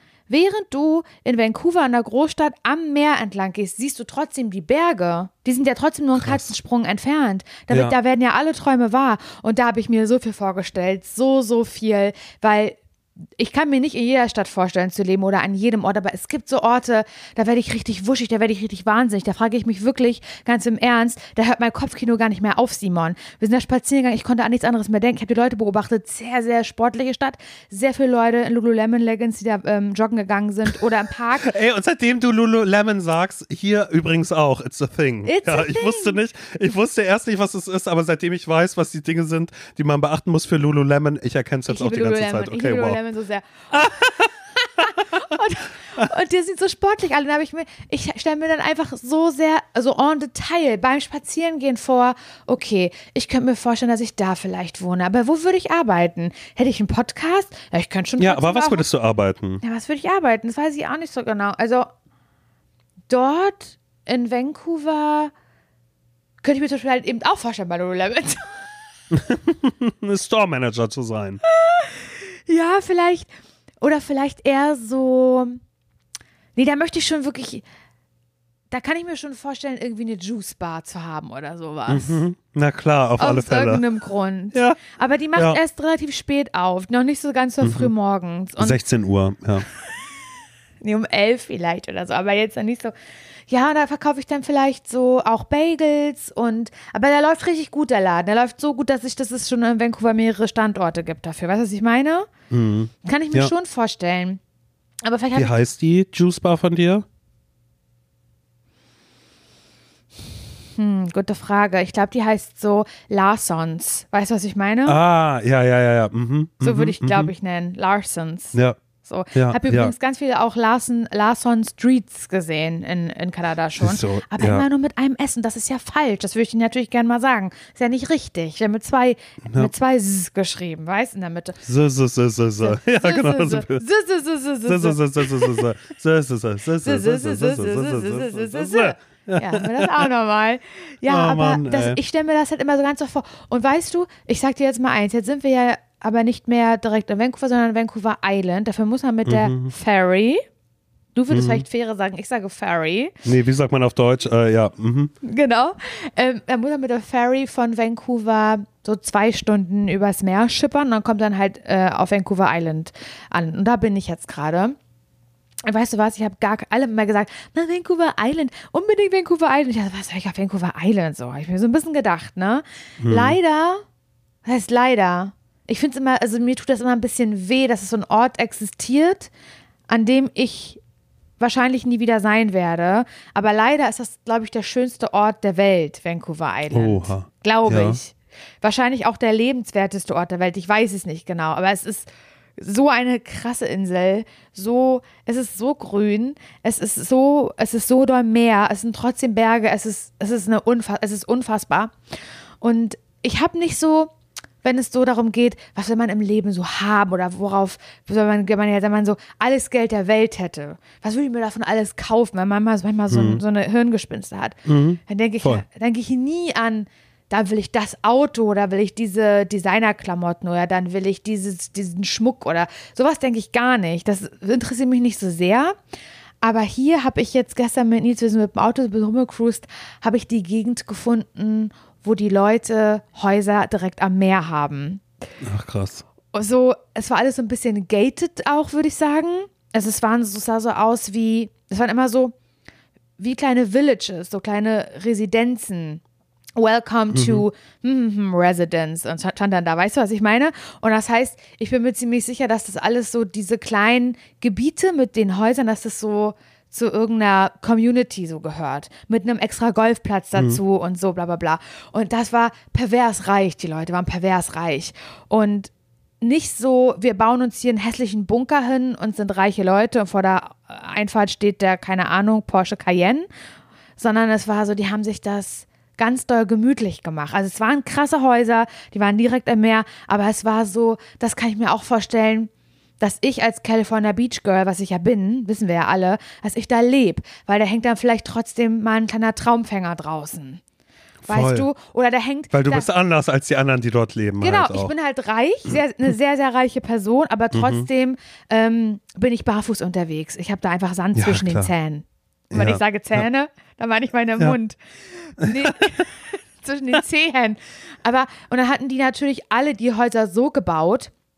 du in Vancouver in der Großstadt am Meer entlang gehst, siehst du trotzdem die Berge. Die sind ja trotzdem nur einen Katzensprung entfernt. Da werden ja alle Träume wahr. Und da habe ich mir so viel vorgestellt, so viel, weil ich kann mir nicht in jeder Stadt vorstellen zu leben oder an jedem Ort, aber es gibt so Orte, da werde ich richtig wuschig, da werde ich richtig wahnsinnig. Da frage ich mich wirklich ganz im Ernst, da hört mein Kopfkino gar nicht mehr auf, Simon. Wir sind da spazieren gegangen, ich konnte an nichts anderes mehr denken. Ich habe die Leute beobachtet, sehr, sehr sportliche Stadt. Sehr viele Leute in Lululemon-Leggings, die da joggen gegangen sind oder im Park. Ey, und seitdem du Lululemon sagst, hier übrigens auch, it's a thing. Ich wusste erst nicht, was es ist, aber seitdem ich weiß, was die Dinge sind, die man beachten muss für Lululemon, ich erkenne es jetzt auch die ganze Zeit. Okay, ich liebe Lululemon so sehr. und die sind so sportlich alle. Dann ich stelle mir dann einfach so sehr, also en Detail beim Spazierengehen vor, okay, ich könnte mir vorstellen, dass ich da vielleicht wohne, aber wo würde ich arbeiten? Hätte ich einen Podcast? Ja, ich könnte schon. Ja, aber was würdest du arbeiten? Ja, was würde ich arbeiten? Das weiß ich auch nicht so genau. Also dort in Vancouver könnte ich mir zum Beispiel halt eben auch vorstellen, bei Lululemon. Ein Store Manager zu sein. Ja, vielleicht. Oder vielleicht eher so. Nee, da möchte ich schon wirklich. Da kann ich mir schon vorstellen, irgendwie eine Juice Bar zu haben oder sowas. Mhm. Na klar, auf alle Fälle. Aus irgendeinem Grund. Ja. Aber die macht erst relativ spät auf. Noch nicht so ganz so früh morgens. Und 16 Uhr, ja. Nee, um 11 vielleicht oder so. Aber jetzt dann nicht so. Ja, da verkaufe ich dann vielleicht so auch Bagels aber der läuft richtig gut, der Laden. Der läuft so gut, dass es schon in Vancouver mehrere Standorte gibt dafür. Weißt du, was ich meine? Mhm. Kann ich mir schon vorstellen. Aber vielleicht Wie heißt die Juice Bar von dir? Gute Frage. Ich glaube, die heißt so Larsons. Weißt du, was ich meine? Ah, ja. So würde ich, glaube ich, nennen. Larsons. Ja. So. Habe übrigens ganz viele auch Larson Streets gesehen in Kanada schon. So, aber immer nur mit einem S. Und das ist ja falsch. Das würde ich dir natürlich gerne mal sagen. Ist ja nicht richtig. Wir haben mit zwei S geschrieben, weißt du, in der Mitte. So. Ja, genau. Ja, haben wir das auch nochmal. Ja, aber ich stelle mir das halt immer so ganz so vor. Und weißt du, ich sag dir jetzt mal eins, jetzt sind wir ja aber nicht mehr direkt in Vancouver, sondern Vancouver Island. Dafür muss man mit der Ferry, du würdest vielleicht Fähre sagen, ich sage Ferry. Nee, wie sagt man auf Deutsch? Ja. Genau. Da muss man mit der Ferry von Vancouver so 2 Stunden übers Meer schippern und dann kommt dann halt auf Vancouver Island an. Und da bin ich jetzt gerade. Weißt du was, ich habe alle mal gesagt, na, Vancouver Island, unbedingt Vancouver Island. Ich dachte, was soll ich auf Vancouver Island so? Habe ich mir so ein bisschen gedacht, ne? Leider, was heißt leider? Ich finde es immer, also mir tut das immer ein bisschen weh, dass es so ein Ort existiert, an dem ich wahrscheinlich nie wieder sein werde. Aber leider ist das, glaube ich, der schönste Ort der Welt, Vancouver Island. Oha. Glaube ich. Wahrscheinlich auch der lebenswerteste Ort der Welt. Ich weiß es nicht genau, aber es ist so eine krasse Insel, es ist so grün, es ist so doll Meer, es sind trotzdem Berge, es ist unfassbar. Und ich habe nicht so, wenn es so darum geht, was will man im Leben so haben oder worauf soll man wenn man so alles Geld der Welt hätte, was würde ich mir davon alles kaufen, wenn man manchmal so eine Hirngespinste hat, dann denke ich nie an, da will ich das Auto oder will ich diese Designerklamotten oder dann will ich diesen Schmuck oder sowas denke ich gar nicht. Das interessiert mich nicht so sehr. Aber hier habe ich jetzt gestern mit Nils, wir sind mit dem Auto rumgecruised, habe ich die Gegend gefunden, wo die Leute Häuser direkt am Meer haben. Ach krass. So, es war alles so ein bisschen gated auch, würde ich sagen. Also es sah so aus es waren immer so wie kleine Villages, so kleine Residenzen. Welcome to Residence und stand dann da, weißt du, was ich meine? Und das heißt, ich bin mir ziemlich sicher, dass das alles so diese kleinen Gebiete mit den Häusern, dass das so zu irgendeiner Community so gehört, mit einem extra Golfplatz dazu und so bla bla bla. Und das war pervers reich, die Leute waren pervers reich und nicht so, wir bauen uns hier einen hässlichen Bunker hin und sind reiche Leute und vor der Einfahrt steht der, keine Ahnung, Porsche Cayenne, sondern es war so, die haben sich das ganz doll gemütlich gemacht. Also es waren krasse Häuser, die waren direkt am Meer, aber es war so, das kann ich mir auch vorstellen, dass ich als California Beach Girl, was ich ja bin, wissen wir ja alle, dass ich da lebe, weil da hängt dann vielleicht trotzdem mal ein kleiner Traumfänger draußen. Weißt du? Oder da hängt... Weil du bist anders als die anderen, die dort leben. Genau, halt auch. Ich bin halt reich, eine sehr, sehr reiche Person, aber trotzdem bin ich barfuß unterwegs. Ich habe da einfach Sand zwischen den Zähnen. Und wenn ich sage Zähne, dann meine ich meinen Mund. Nee, zwischen den Zehen. Und dann hatten die natürlich alle die Häuser so gebaut,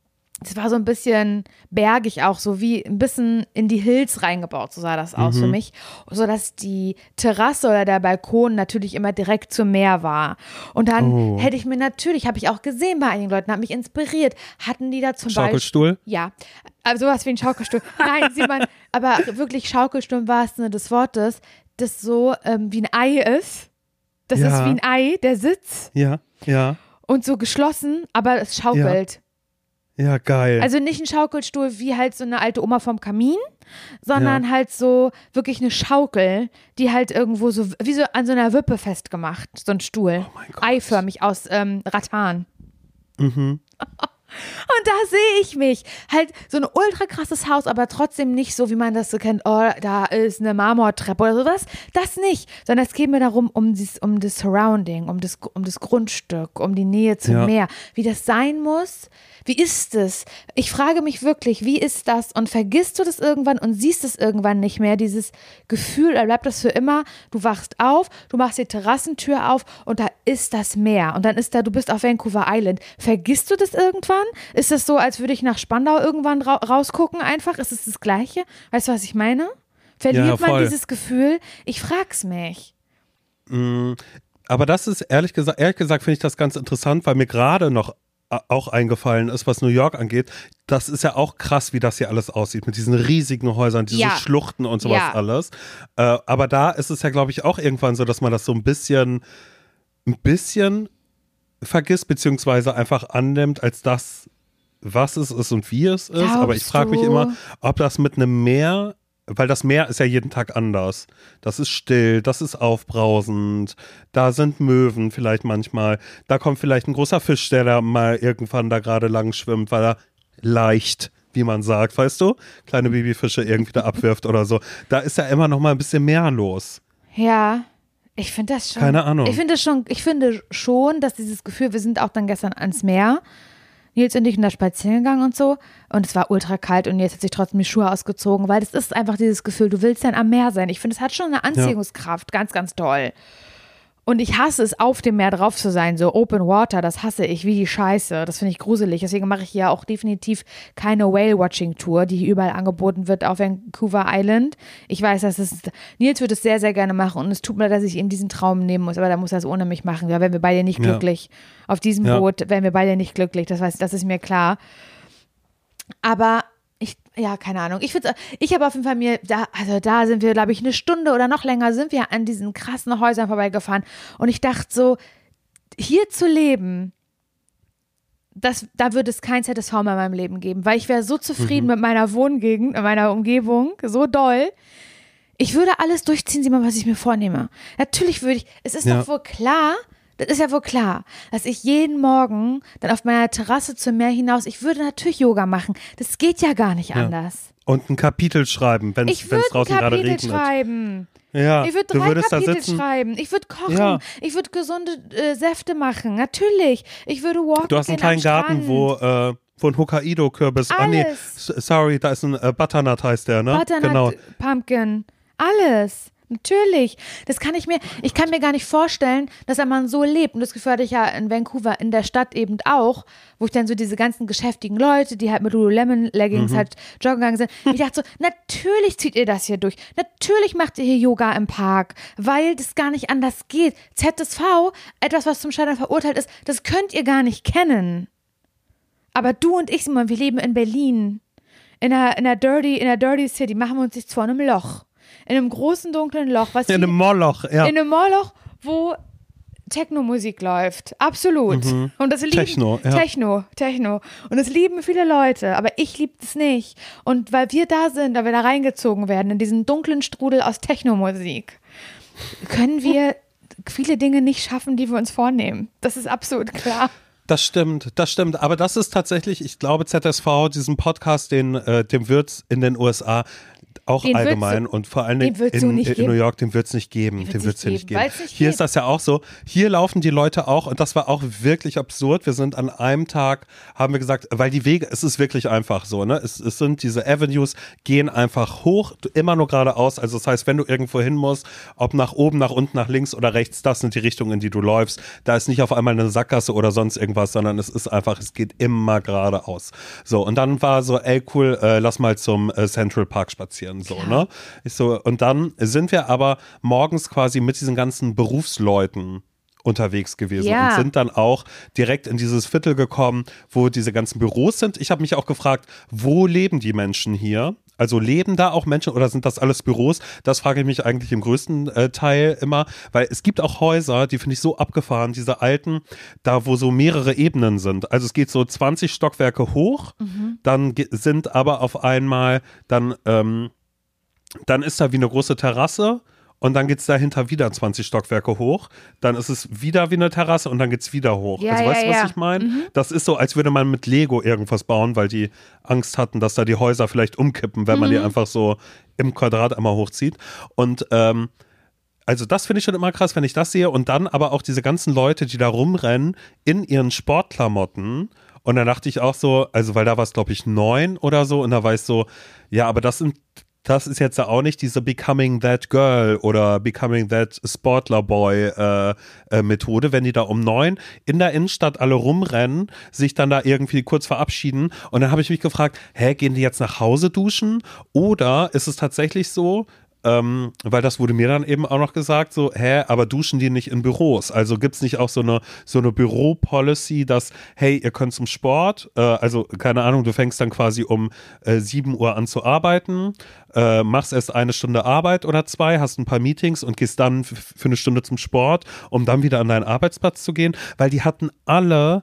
es war so ein bisschen bergig auch, so wie ein bisschen in die Hills reingebaut, so sah das aus für mich, sodass die Terrasse oder der Balkon natürlich immer direkt zum Meer war. Und dann hätte ich mir natürlich, habe ich auch gesehen bei einigen Leuten, hat mich inspiriert, hatten die da zum Schaukelstuhl? Beispiel, ja, also sowas wie ein Schaukelstuhl. Nein, sieht man, aber wirklich Schaukelstuhl im wahrsten Sinne des Wortes, das so wie ein Ei ist. Das ist wie ein Ei, der Sitz. Ja, ja. Und so geschlossen, aber es schaukelt. Ja, geil. Also nicht ein Schaukelstuhl wie halt so eine alte Oma vom Kamin, sondern halt so wirklich eine Schaukel, die halt irgendwo so, wie so an so einer Wippe festgemacht, so ein Stuhl. Oh mein Gott. Eiförmig aus Rattan. Mhm. Und da sehe ich mich. Halt so ein ultra krasses Haus, aber trotzdem nicht so, wie man das so kennt, oh, da ist eine Marmortreppe oder sowas. Das nicht. Sondern es geht mir darum, um das Surrounding, um das Grundstück, um die Nähe zum Meer. Wie das sein muss. Wie ist es? Ich frage mich wirklich, wie ist das? Und vergisst du das irgendwann und siehst es irgendwann nicht mehr? Dieses Gefühl, oder bleibt das für immer? Du wachst auf, du machst die Terrassentür auf und da ist das Meer. Und dann ist da, du bist auf Vancouver Island. Vergisst du das irgendwann? Ist das so, als würde ich nach Spandau irgendwann rausgucken einfach? Ist es das Gleiche? Weißt du, was ich meine? Verliert man dieses Gefühl? Ich frag's mich. Aber das ist, ehrlich gesagt finde ich das ganz interessant, weil mir gerade noch auch eingefallen ist, was New York angeht. Das ist ja auch krass, wie das hier alles aussieht, mit diesen riesigen Häusern, diese Schluchten und sowas alles. Aber da ist es ja, glaube ich, auch irgendwann so, dass man das so ein bisschen vergisst, beziehungsweise einfach annimmt als das, was es ist und wie es ist. Glaubst Aber ich frage mich immer, ob das mit einem Meer, weil das Meer ist ja jeden Tag anders. Das ist still, das ist aufbrausend, da sind Möwen vielleicht manchmal, da kommt vielleicht ein großer Fisch, der da mal irgendwann da gerade lang schwimmt, weil er leicht, wie man sagt, weißt du, kleine Babyfische irgendwie da abwirft oder so. Da ist ja immer noch mal ein bisschen mehr los. Ja. Ich finde das schon. Keine Ahnung. Ich finde schon, dass dieses Gefühl, wir sind auch dann gestern ans Meer, Nils und ich, und da spazieren gegangen und so, und es war ultra kalt und jetzt hat sich trotzdem die Schuhe ausgezogen, weil das ist einfach dieses Gefühl, du willst dann am Meer sein. Ich finde, es hat schon eine Anziehungskraft, ganz, ganz toll. Und ich hasse es, auf dem Meer drauf zu sein, so Open Water, das hasse ich wie die Scheiße. Das finde ich gruselig. Deswegen mache ich hier auch definitiv keine Whale-Watching-Tour, die hier überall angeboten wird auf Vancouver Island. Ich weiß, Nils würde es sehr, sehr gerne machen und es tut mir leid, dass ich ihm diesen Traum nehmen muss, aber da muss er es ohne mich machen. Da wären wir beide nicht glücklich. Auf diesem Boot wären wir beide nicht glücklich, das ist mir klar. Aber keine Ahnung. Ich habe auf jeden Fall da sind wir, glaube ich, eine Stunde oder noch länger sind wir an diesen krassen Häusern vorbeigefahren. Und ich dachte so, hier zu leben, da würde es kein ZSV mehr in meinem Leben geben, weil ich wäre so zufrieden mit meiner Wohngegend, mit meiner Umgebung, so doll. Ich würde alles durchziehen, Simon, was ich mir vornehme. Natürlich würde ich, es ist doch wohl klar, das ist ja wohl klar, dass ich jeden Morgen dann auf meiner Terrasse zum Meer hinaus, ich würde natürlich Yoga machen. Das geht ja gar nicht anders. Und ein Kapitel schreiben, wenn es draußen gerade regnet. Ich würde ein Kapitel schreiben. Ja, ich würde 3 Kapitel schreiben. Ich würde kochen. Ja. Ich würde gesunde Säfte machen. Natürlich. Ich würde walken. Du hast einen kleinen Garten, wo ein Hokkaido-Kürbis. Sorry, da ist ein Butternut heißt der, ne? Butternut, Pumpkin. Alles. Natürlich. Ich kann mir gar nicht vorstellen, dass man so lebt. Und das Gefühl hatte ich ja in Vancouver, in der Stadt eben auch, wo ich dann so diese ganzen geschäftigen Leute, die halt mit Lululemon-Leggings halt joggen gegangen sind. Ich dachte so, natürlich zieht ihr das hier durch. Natürlich macht ihr hier Yoga im Park, weil das gar nicht anders geht. ZSV, etwas, was zum Scheitern verurteilt ist, das könnt ihr gar nicht kennen. Aber du und ich, Simon, wir leben in Berlin. In einer Dirty City, machen wir uns nichts vor einem Loch. In einem großen, dunklen Loch. In einem Moloch, ja. In einem Moloch, wo Techno-Musik läuft. Absolut. Und das lieben Techno, ja. Techno. Und das lieben viele Leute, aber ich liebe es nicht. Und weil wir da sind, weil wir da reingezogen werden, in diesen dunklen Strudel aus Techno-Musik, können wir viele Dinge nicht schaffen, die wir uns vornehmen. Das ist absolut klar. Das stimmt. Aber das ist tatsächlich, ich glaube, ZSV, diesen Podcast, dem wird es in den USA auch Den allgemein und vor allen Dingen in New York, den wird es nicht geben. Den wird es nicht geben. Hier ist das ja auch so. Hier laufen die Leute auch, und das war auch wirklich absurd. Wir sind an einem Tag, haben wir gesagt, weil die Wege, es ist wirklich einfach so, ne? Es sind diese Avenues, gehen einfach hoch, immer nur geradeaus. Also das heißt, wenn du irgendwo hin musst, ob nach oben, nach unten, nach links oder rechts, das sind die Richtungen, in die du läufst. Da ist nicht auf einmal eine Sackgasse oder sonst irgendwas, sondern es ist einfach, es geht immer geradeaus. So, und dann war so, ey cool, lass mal zum Central Park spazieren, so, ne? Und dann sind wir aber morgens quasi mit diesen ganzen Berufsleuten unterwegs gewesen und sind dann auch direkt in dieses Viertel gekommen, wo diese ganzen Büros sind. Ich habe mich auch gefragt, wo leben die Menschen hier? Also leben da auch Menschen oder sind das alles Büros? Das frage ich mich eigentlich im größten Teil immer, weil es gibt auch Häuser, die finde ich so abgefahren, diese alten, da wo so mehrere Ebenen sind. Also es geht so 20 Stockwerke hoch, dann sind aber auf einmal dann ist da wie eine große Terrasse. Und dann geht es dahinter wieder 20 Stockwerke hoch. Dann ist es wieder wie eine Terrasse und dann geht es wieder hoch. Also weißt du, was ich meine? Das ist so, als würde man mit Lego irgendwas bauen, weil die Angst hatten, dass da die Häuser vielleicht umkippen, wenn man die einfach so im Quadrat einmal hochzieht. Und also das finde ich schon immer krass, wenn ich das sehe. Und dann aber auch diese ganzen Leute, die da rumrennen in ihren Sportklamotten. Und dann dachte ich auch so, also weil da war es, glaube ich, 9 oder so. Und da war ich so, ja, aber das ist jetzt auch nicht diese Becoming That Girl oder Becoming That Sportler Boy Methode, wenn die da um 9 in der Innenstadt alle rumrennen, sich dann da irgendwie kurz verabschieden. Und dann habe ich mich gefragt, gehen die jetzt nach Hause duschen? Oder ist es tatsächlich so, weil das wurde mir dann eben auch noch gesagt, so, aber duschen die nicht in Büros? Also gibt es nicht auch so eine Büro-Policy, dass, hey, ihr könnt zum Sport, also keine Ahnung, du fängst dann quasi um 7 Uhr an zu arbeiten, machst erst 1 Stunde Arbeit oder 2, hast ein paar Meetings und gehst dann für 1 Stunde zum Sport, um dann wieder an deinen Arbeitsplatz zu gehen, weil die hatten alle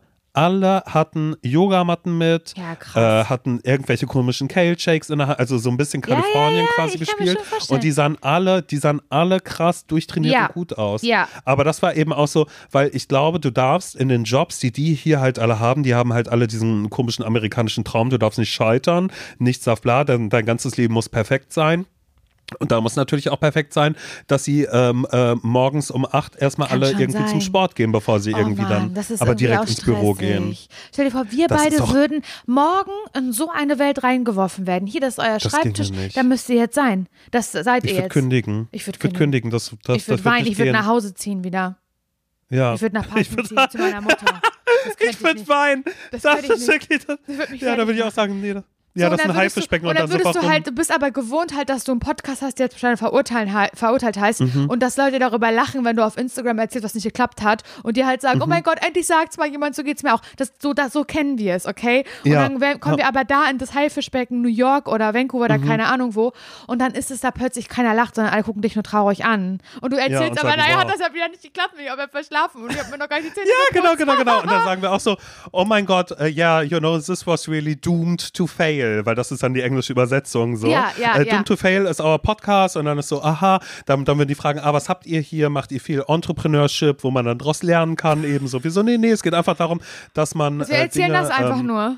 hatten Yogamatten mit, hatten irgendwelche komischen Kale Shakes in der Hand, also so ein bisschen Kalifornien quasi gespielt. Und die sahen alle krass durchtrainiert und gut aus. Ja. Aber das war eben auch so, weil ich glaube, du darfst in den Jobs, die hier halt alle haben, die haben halt alle diesen komischen amerikanischen Traum, du darfst nicht scheitern, nichts darf bla, denn dein ganzes Leben muss perfekt sein. Und da muss natürlich auch perfekt sein, dass sie morgens um 8 erstmal alle irgendwie zum Sport gehen, bevor sie irgendwie dann aber direkt ins Büro gehen. Stell dir vor, wir beide würden morgen in so eine Welt reingeworfen werden. Hier, das ist euer Schreibtisch, da müsst ihr jetzt sein. Das seid ihr jetzt. Ich würde kündigen. Ich würde weinen, ich würde nach Hause ziehen wieder. Ja. Ich würde nach Passen ziehen zu meiner Mutter. Ich würde weinen. Das ist wirklich, ja, da würde ich auch sagen, nee, ja, so, das ist ein Haifischbecken und dann würdest du halt, du bist aber gewohnt halt, dass du einen Podcast hast, der jetzt wahrscheinlich verurteilt heißt und dass Leute darüber lachen, wenn du auf Instagram erzählst, was nicht geklappt hat und dir halt sagen, oh mein Gott, endlich sagt's mal jemand, so geht's mir auch. So kennen wir es, okay? Und dann kommen wir aber da in das Haifischbecken New York oder Vancouver oder keine Ahnung wo und dann ist es da plötzlich, keiner lacht, sondern alle gucken dich nur traurig an. Und du erzählst aber, naja, hat das ja wieder nicht geklappt, ich habe verschlafen und ich habe mir noch gar nicht die Zähne geputzt. Genau. Und dann sagen wir auch so, oh mein Gott, you know, this was really doomed to fail, weil das ist dann die englische Übersetzung so. Doomed to fail ist our Podcast und dann ist so, aha, dann werden die fragen, was habt ihr hier? Macht ihr viel Entrepreneurship, wo man dann draus lernen kann, eben sowieso? Nee, es geht einfach darum, dass man wir erzählen Dinge, das einfach nur.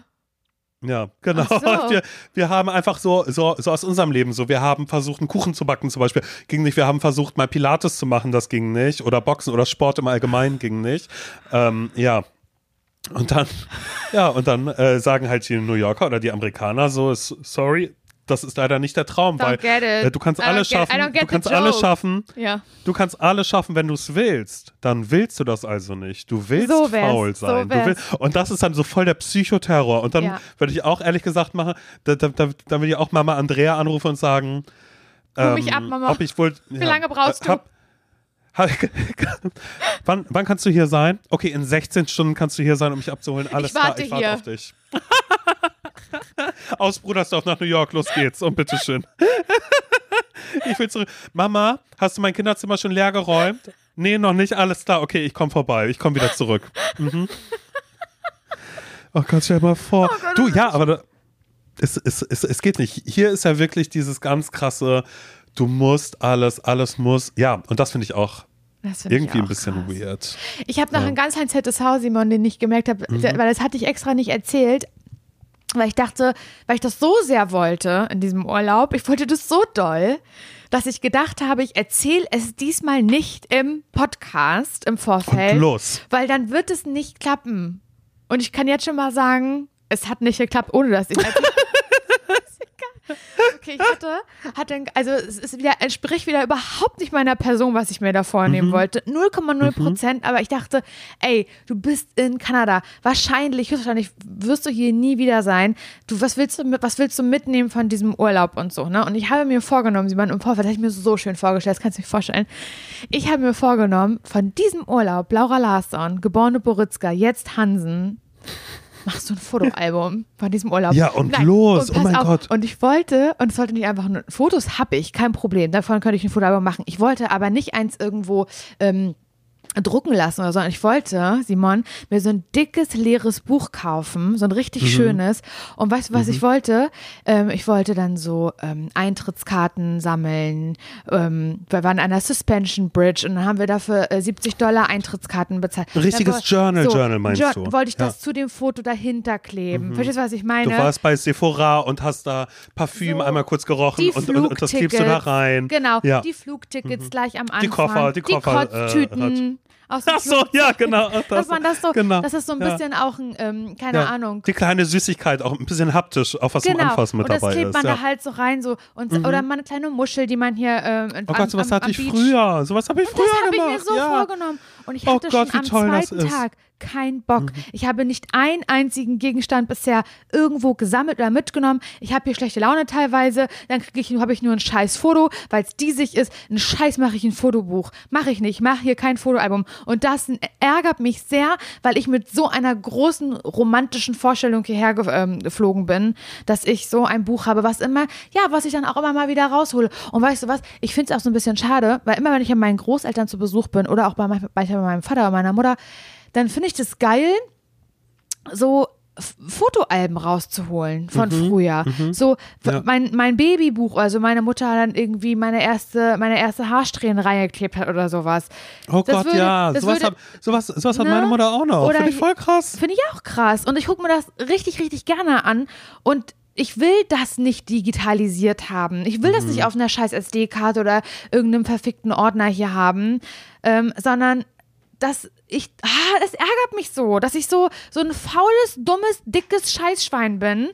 Ja, genau. So. Wir haben einfach so aus unserem Leben so, wir haben versucht, einen Kuchen zu backen zum Beispiel, ging nicht. Wir haben versucht, mal Pilates zu machen, das ging nicht. Oder Boxen oder Sport im Allgemeinen ging nicht. Und dann sagen halt die New Yorker oder die Amerikaner so, sorry, das ist leider nicht der Traum, weil du kannst alles schaffen. Du kannst alles schaffen, wenn du es willst. Dann willst du das also nicht. Du willst faul sein. Und das ist dann so voll der Psychoterror. Und dann würde ich auch ehrlich gesagt machen, dann würde ich auch Mama Andrea anrufen und sagen, hol mich ab, Mama. Wie lange brauchst du? Wann kannst du hier sein? Okay, in 16 Stunden kannst du hier sein, um mich abzuholen. Alles klar, ich warte auf dich. Aus Brudersdorf nach New York, los geht's. Und bitteschön. Ich will zurück. Mama, hast du mein Kinderzimmer schon leer geräumt? Nee, noch nicht. Alles klar. Okay, ich komme vorbei. Ich komme wieder zurück. Oh Gott, stell dir mal vor. Oh Gott, du, ja, aber es geht nicht. Hier ist ja wirklich dieses ganz krasse, du musst alles muss. Ja, und das finde ich auch irgendwie ein bisschen krass. Weird. Ich habe noch ein ganz fettes Haus, Simon, den ich gemerkt habe, weil das hatte ich extra nicht erzählt. weil ich dachte, weil ich das so sehr wollte in diesem Urlaub, ich wollte das so doll, dass ich gedacht habe, ich erzähle es diesmal nicht im Podcast im Vorfeld, Und los. weil dann wird es nicht klappen. Und ich kann jetzt schon mal sagen, es hat nicht geklappt, ohne dass ich Okay, ich hatte, also es ist wieder, entspricht wieder überhaupt nicht meiner Person, was ich mir da vornehmen wollte. 0,0%, aber ich dachte, ey, du bist in Kanada. Höchstwahrscheinlich wirst du hier nie wieder sein. Was willst du mitnehmen von diesem Urlaub und so, ne? Und ich habe mir vorgenommen, Simon, im Vorfeld, das habe ich mir so schön vorgestellt, das kannst du dir vorstellen. Ich habe mir vorgenommen, von diesem Urlaub, Laura Larsson, geborene Boritzka, jetzt Hansen, machst du ein Fotoalbum von diesem Urlaub? Ja, und los, und oh mein Gott. Und ich wollte, und es sollte nicht einfach nur, Fotos habe ich, kein Problem, davon könnte ich ein Fotoalbum machen. Ich wollte aber nicht eins irgendwo drucken lassen oder so. Und ich wollte, Simon, mir so ein dickes, leeres Buch kaufen, so ein richtig schönes. Und weißt du, was ich wollte? Ich wollte dann so Eintrittskarten sammeln. Wir waren an der Suspension Bridge und dann haben wir dafür $70 Eintrittskarten bezahlt. Ein richtiges Journal meinst du? Wollte ich das zu dem Foto dahinter kleben. Verstehst du, was ich meine? Du warst bei Sephora und hast da Parfüm einmal kurz gerochen und das klebst du da rein. Genau, ja. Die Flugtickets gleich am Anfang. Die Koffer. Kotztüten. Ach so, ja, genau. Dass man das so, genau. das ist so ein bisschen auch ein, keine Ahnung. Die kleine Süßigkeit, auch ein bisschen haptisch, auch was zum Anfassen mit dabei ist. Und das klebt man da halt so rein so oder mal eine kleine Muschel, die man hier oh Gott, sowas hatte ich früher. Sowas habe ich früher gemacht. Das habe ich mir so vorgenommen. Und ich hatte schon am zweiten Tag keinen Bock. Ich habe nicht einen einzigen Gegenstand bisher irgendwo gesammelt oder mitgenommen. Ich habe hier schlechte Laune teilweise. Dann habe ich nur ein scheiß Foto, weil es diesig ist. Ein Scheiß mache ich ein Fotobuch. Mache ich nicht. Ich mache hier kein Fotoalbum. Und das ärgert mich sehr, weil ich mit so einer großen romantischen Vorstellung hierher geflogen bin, dass ich so ein Buch habe, was ich dann auch immer mal wieder raushole. Und weißt du was? Ich finde es auch so ein bisschen schade, weil immer, wenn ich bei meinen Großeltern zu Besuch bin oder auch bei meinem Vater oder meiner Mutter, dann finde ich das geil, so Fotoalben rauszuholen von früher. So mein Babybuch, also meine Mutter dann irgendwie meine erste Haarsträhnenreihe geklebt hat oder sowas. Oh Gott, sowas hat meine Mutter auch noch. Finde ich voll krass. Finde ich auch krass. Und ich gucke mir das richtig, richtig gerne an und ich will das nicht digitalisiert haben. Ich will das nicht auf einer scheiß SD-Karte oder irgendeinem verfickten Ordner hier haben, sondern es ärgert mich so, dass ich so ein faules, dummes, dickes Scheißschwein bin.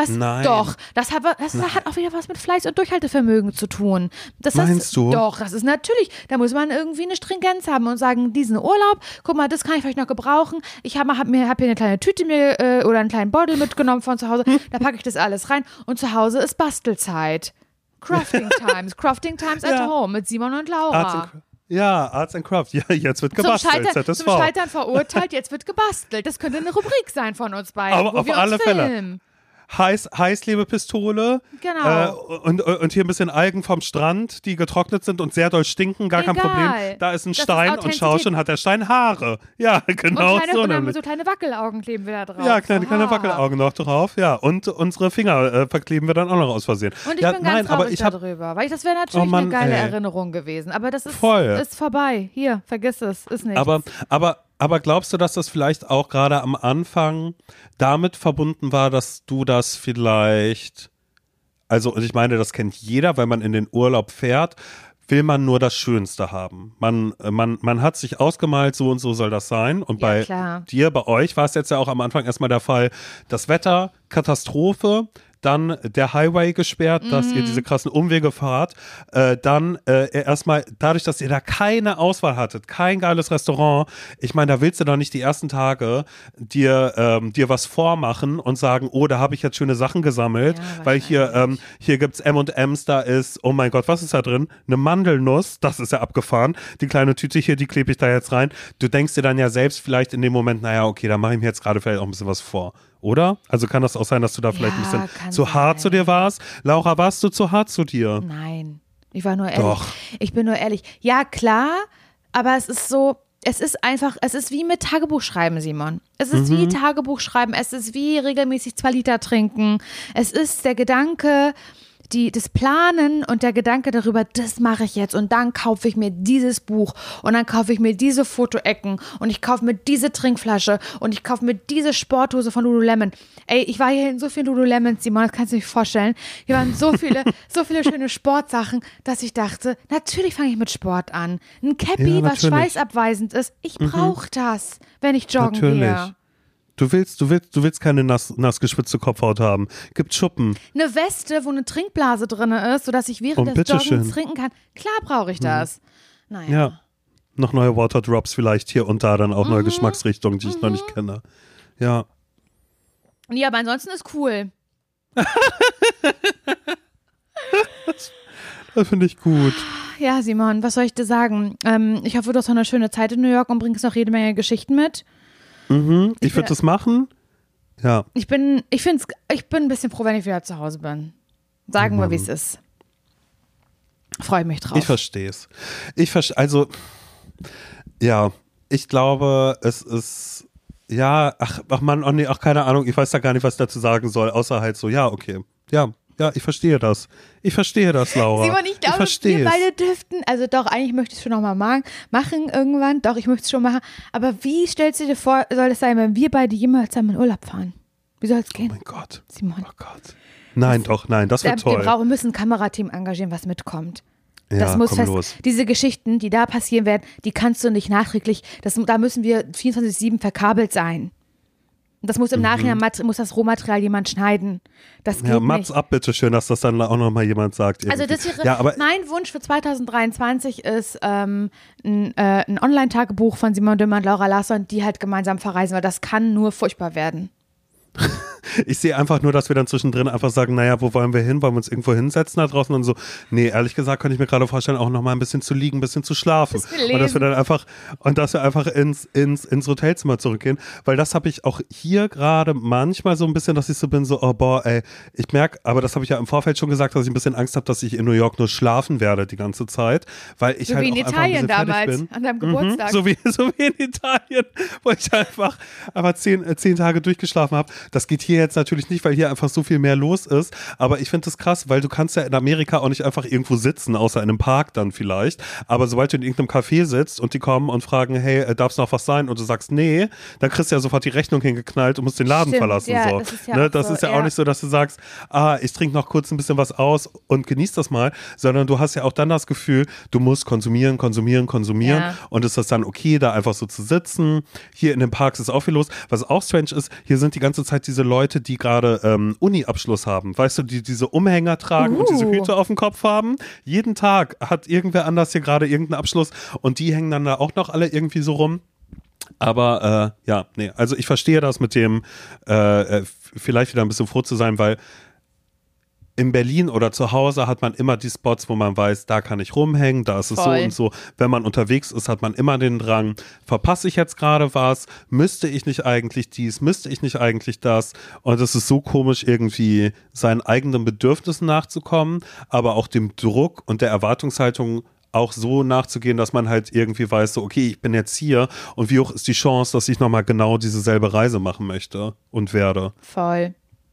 Das hat auch wieder was mit Fleiß und Durchhaltevermögen zu tun. Meinst du? Doch, das ist natürlich, da muss man irgendwie eine Stringenz haben und sagen, diesen Urlaub, guck mal, das kann ich vielleicht noch gebrauchen. Ich hab hier eine kleine Tüte oder einen kleinen Beutel mitgenommen von zu Hause, da packe ich das alles rein und zu Hause ist Bastelzeit. Crafting Times at Home mit Simon und Laura. Arts and Craft. Ja, jetzt wird gebastelt. Zum Scheitern verurteilt, jetzt wird gebastelt. Das könnte eine Rubrik sein von uns beiden. Aber auf alle Fälle. Heißklebepistole. Genau. Und hier ein bisschen Algen vom Strand, die getrocknet sind und sehr doll stinken, gar kein Problem. Da ist ein Stein und schau schon, hat der Stein Haare. Ja, genau so. Und dann so kleine Wackelaugen kleben wir da drauf. Ja, kleine Wackelaugen noch drauf. Ja, und unsere Finger verkleben wir dann auch noch aus Versehen. Und ich bin ganz traurig darüber, weil das wäre natürlich eine geile Erinnerung gewesen. Aber das ist vorbei. Hier, vergiss es, ist nichts. Aber glaubst du, dass das vielleicht auch gerade am Anfang damit verbunden war, dass du das vielleicht, also und ich meine, das kennt jeder, wenn man in den Urlaub fährt, will man nur das Schönste haben. Man hat sich ausgemalt, so und so soll das sein. Und bei euch war es jetzt ja auch am Anfang erstmal der Fall, das Wetter, Katastrophe, dann der Highway gesperrt, dass ihr diese krassen Umwege fahrt, dann erstmal dadurch, dass ihr da keine Auswahl hattet, kein geiles Restaurant, ich meine, da willst du doch nicht die ersten Tage dir was vormachen und sagen, oh, da habe ich jetzt schöne Sachen gesammelt, weil hier gibt's M&M's, da ist, oh mein Gott, was ist da drin? Eine Mandelnuss, das ist ja abgefahren, die kleine Tüte hier, die klebe ich da jetzt rein. Du denkst dir dann ja selbst vielleicht in dem Moment, naja, okay, da mache ich mir jetzt gerade vielleicht auch ein bisschen was vor. Oder? Also kann das auch sein, dass du da vielleicht ein bisschen zu hart zu dir warst? Laura, warst du zu hart zu dir? Nein, ich war nur ehrlich. Doch. Ich bin nur ehrlich. Ja, klar, aber es ist so, es ist wie mit Tagebuchschreiben, Simon. Es ist wie Tagebuchschreiben, es ist wie regelmäßig 2 Liter trinken. Es ist der Gedanke, das Planen und der Gedanke darüber, das mache ich jetzt und dann kaufe ich mir dieses Buch und dann kaufe ich mir diese Fotoecken und ich kaufe mir diese Trinkflasche und ich kaufe mir diese Sporthose von Lululemon. Ey, ich war hier in so vielen Lululemons, Simon, das kannst du dir nicht vorstellen. Hier waren so viele schöne Sportsachen, dass ich dachte, natürlich fange ich mit Sport an. Ein Cappy, was schweißabweisend ist, ich brauche das, wenn ich joggen gehe. Du willst keine nass geschwitzte Kopfhaut haben. Gibt Schuppen. Eine Weste, wo eine Trinkblase drin ist, sodass ich während des Joggens trinken kann. Klar brauche ich das. Naja. Ja. Noch neue Waterdrops vielleicht hier und da, dann auch neue Geschmacksrichtungen, die ich noch nicht kenne. Ja. Ja, aber ansonsten ist cool. Das finde ich gut. Ja, Simon, was soll ich dir sagen? Ich hoffe, du hast noch eine schöne Zeit in New York und bringst noch jede Menge Geschichten mit. Ich würde das machen. Ja. Ich bin ein bisschen froh, wenn ich wieder zu Hause bin. Sagen wir, wie es ist. Freue mich drauf. Ich verstehe es. Also, ja, ich glaube, es ist, ja, ach Mann, oh nee, ach keine Ahnung, ich weiß da gar nicht, was ich dazu sagen soll, außer halt so, ja, okay. Ja, ich verstehe das. Laura. Simon, ich glaube, wir beide dürften, also doch, eigentlich möchte ich es schon nochmal machen irgendwann. Doch, ich möchte es schon machen. Aber wie stellst du dir vor, soll es sein, wenn wir beide jemals zusammen in Urlaub fahren? Wie soll es gehen? Oh mein Gott. Simon. Oh Gott. Nein, das wird toll. Wir müssen ein Kamerateam engagieren, was mitkommt. Ja, das muss los. Diese Geschichten, die da passieren werden, die kannst du nicht nachträglich, da müssen wir 24/7 verkabelt sein. Das muss im Nachhinein, muss das Rohmaterial jemand schneiden. Das geht Mats nicht. Ab, bitte schön, dass das dann auch nochmal jemand sagt. Irgendwie. Also das wäre, mein Wunsch für 2023 ist ein Online-Tagebuch von Simon Dömer und Laura Larsson, die halt gemeinsam verreisen, weil das kann nur furchtbar werden. Ich sehe einfach nur, dass wir dann zwischendrin einfach sagen, naja, wo wollen wir hin? Wollen wir uns irgendwo hinsetzen da draußen und so? Nee, ehrlich gesagt könnte ich mir gerade vorstellen, auch nochmal ein bisschen zu liegen, ein bisschen zu schlafen. Und dass wir dann einfach, ins Hotelzimmer zurückgehen, weil das habe ich auch hier gerade manchmal so ein bisschen, dass ich so bin, so, oh boah, ey, ich merke, aber das habe ich ja im Vorfeld schon gesagt, dass ich ein bisschen Angst habe, dass ich in Tage York nur schlafen werde die ganze Zeit, weil ich so halt wie auch in einfach ein bisschen Italien fertig damals, bin. an deinem Geburtstag. So wie in Italien, wo ich einfach 10 Tage durchgeschlafen habe. Das geht hier jetzt natürlich nicht, weil hier einfach so viel mehr los ist, aber ich finde das krass, weil du kannst ja in Amerika auch nicht einfach irgendwo sitzen, außer in einem Park dann vielleicht, aber sobald du in irgendeinem Café sitzt und die kommen und fragen, hey, darf es noch was sein? Und du sagst, nee, dann kriegst du ja sofort die Rechnung hingeknallt und musst den Laden verlassen. Ja, so. Das ist ja auch nicht so, dass du sagst, ich trinke noch kurz ein bisschen was aus und genieß das mal, sondern du hast ja auch dann das Gefühl, du musst konsumieren und ist das dann okay, da einfach so zu sitzen. Hier in den Parks ist auch viel los. Was auch strange ist, hier sind die ganze Zeit diese Leute, die gerade Uni-Abschluss haben. Weißt du, die diese Umhänger tragen und diese Hüte auf dem Kopf haben. Jeden Tag hat irgendwer anders hier gerade irgendeinen Abschluss und die hängen dann da auch noch alle irgendwie so rum. Aber also ich verstehe das mit dem vielleicht wieder ein bisschen froh zu sein, weil in Berlin oder zu Hause hat man immer die Spots, wo man weiß, da kann ich rumhängen, da ist es Voll. so und so. Wenn man unterwegs ist, hat man immer den Drang, verpasse ich jetzt gerade was? Müsste ich nicht eigentlich dies? Müsste ich nicht eigentlich das? Und es ist so komisch, irgendwie seinen eigenen Bedürfnissen nachzukommen, aber auch dem Druck und der Erwartungshaltung auch so nachzugehen, dass man halt irgendwie weiß, so okay, ich bin jetzt hier und wie hoch ist die Chance, dass ich nochmal genau diese selbe Reise machen möchte und werde. Voll.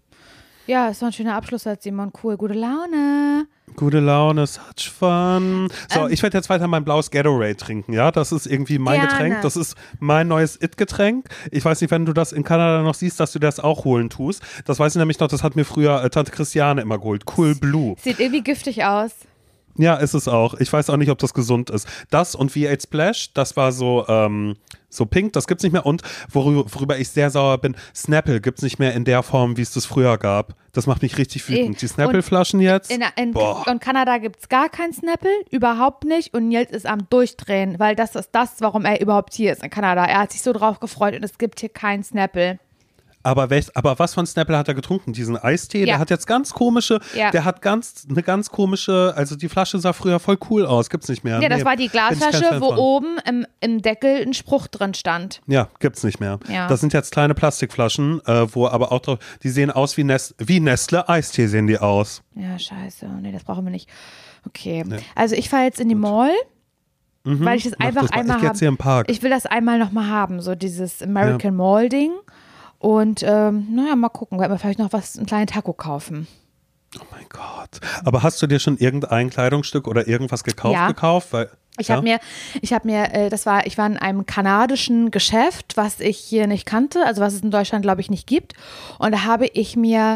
Ja, es war ein schöner Abschluss, Simon. Cool, gute Laune. Gute Laune, such fun. So, ich werde jetzt weiter mein blaues Gatorade trinken, ja? Das ist irgendwie mein Getränk. Das ist mein neues It-Getränk. Ich weiß nicht, wenn du das in Kanada noch siehst, dass du das auch holen tust. Das weiß ich nämlich noch, das hat mir früher Tante Christiane immer geholt. Cool Blue. Sieht irgendwie giftig aus. Ja, ist es auch. Ich weiß auch nicht, ob das gesund ist. Das und V8 Splash, das war so pink, das gibt's nicht mehr. Und worüber ich sehr sauer bin, Snapple gibt's nicht mehr in der Form, wie es das früher gab. Das macht mich richtig wütend. Die Snapple-Flaschen jetzt. In Kanada gibt's gar kein Snapple, überhaupt nicht. Und Nils ist am Durchdrehen, weil das ist das, warum er überhaupt hier ist in Kanada. Er hat sich so drauf gefreut und es gibt hier kein Snapple. Aber was von Snapple hat er getrunken? Diesen Eistee? Ja. Der hat jetzt ganz komische, der hat eine ganz komische, also die Flasche sah früher voll cool aus, gibt's nicht mehr. Ja, das war die Glasflasche, wo oben im Deckel ein Spruch drin stand. Ja, gibt's nicht mehr. Ja. Das sind jetzt kleine Plastikflaschen, wo aber auch drauf, die sehen aus wie Nestle Eistee sehen die aus. Ja, scheiße. Nee, das brauchen wir nicht. Okay. Nee. Also ich fahre jetzt in die Mall. Weil ich das einfach einmal habe. Hier im Park. Ich will das einmal nochmal haben, so dieses American Mall-Ding. Und mal gucken, werden wir vielleicht noch einen kleinen Taco kaufen. Oh mein Gott. Aber hast du dir schon irgendein Kleidungsstück oder irgendwas gekauft? Weil, ich war in einem kanadischen Geschäft, was ich hier nicht kannte, also was es in Deutschland, glaube ich, nicht gibt. Und da habe ich mir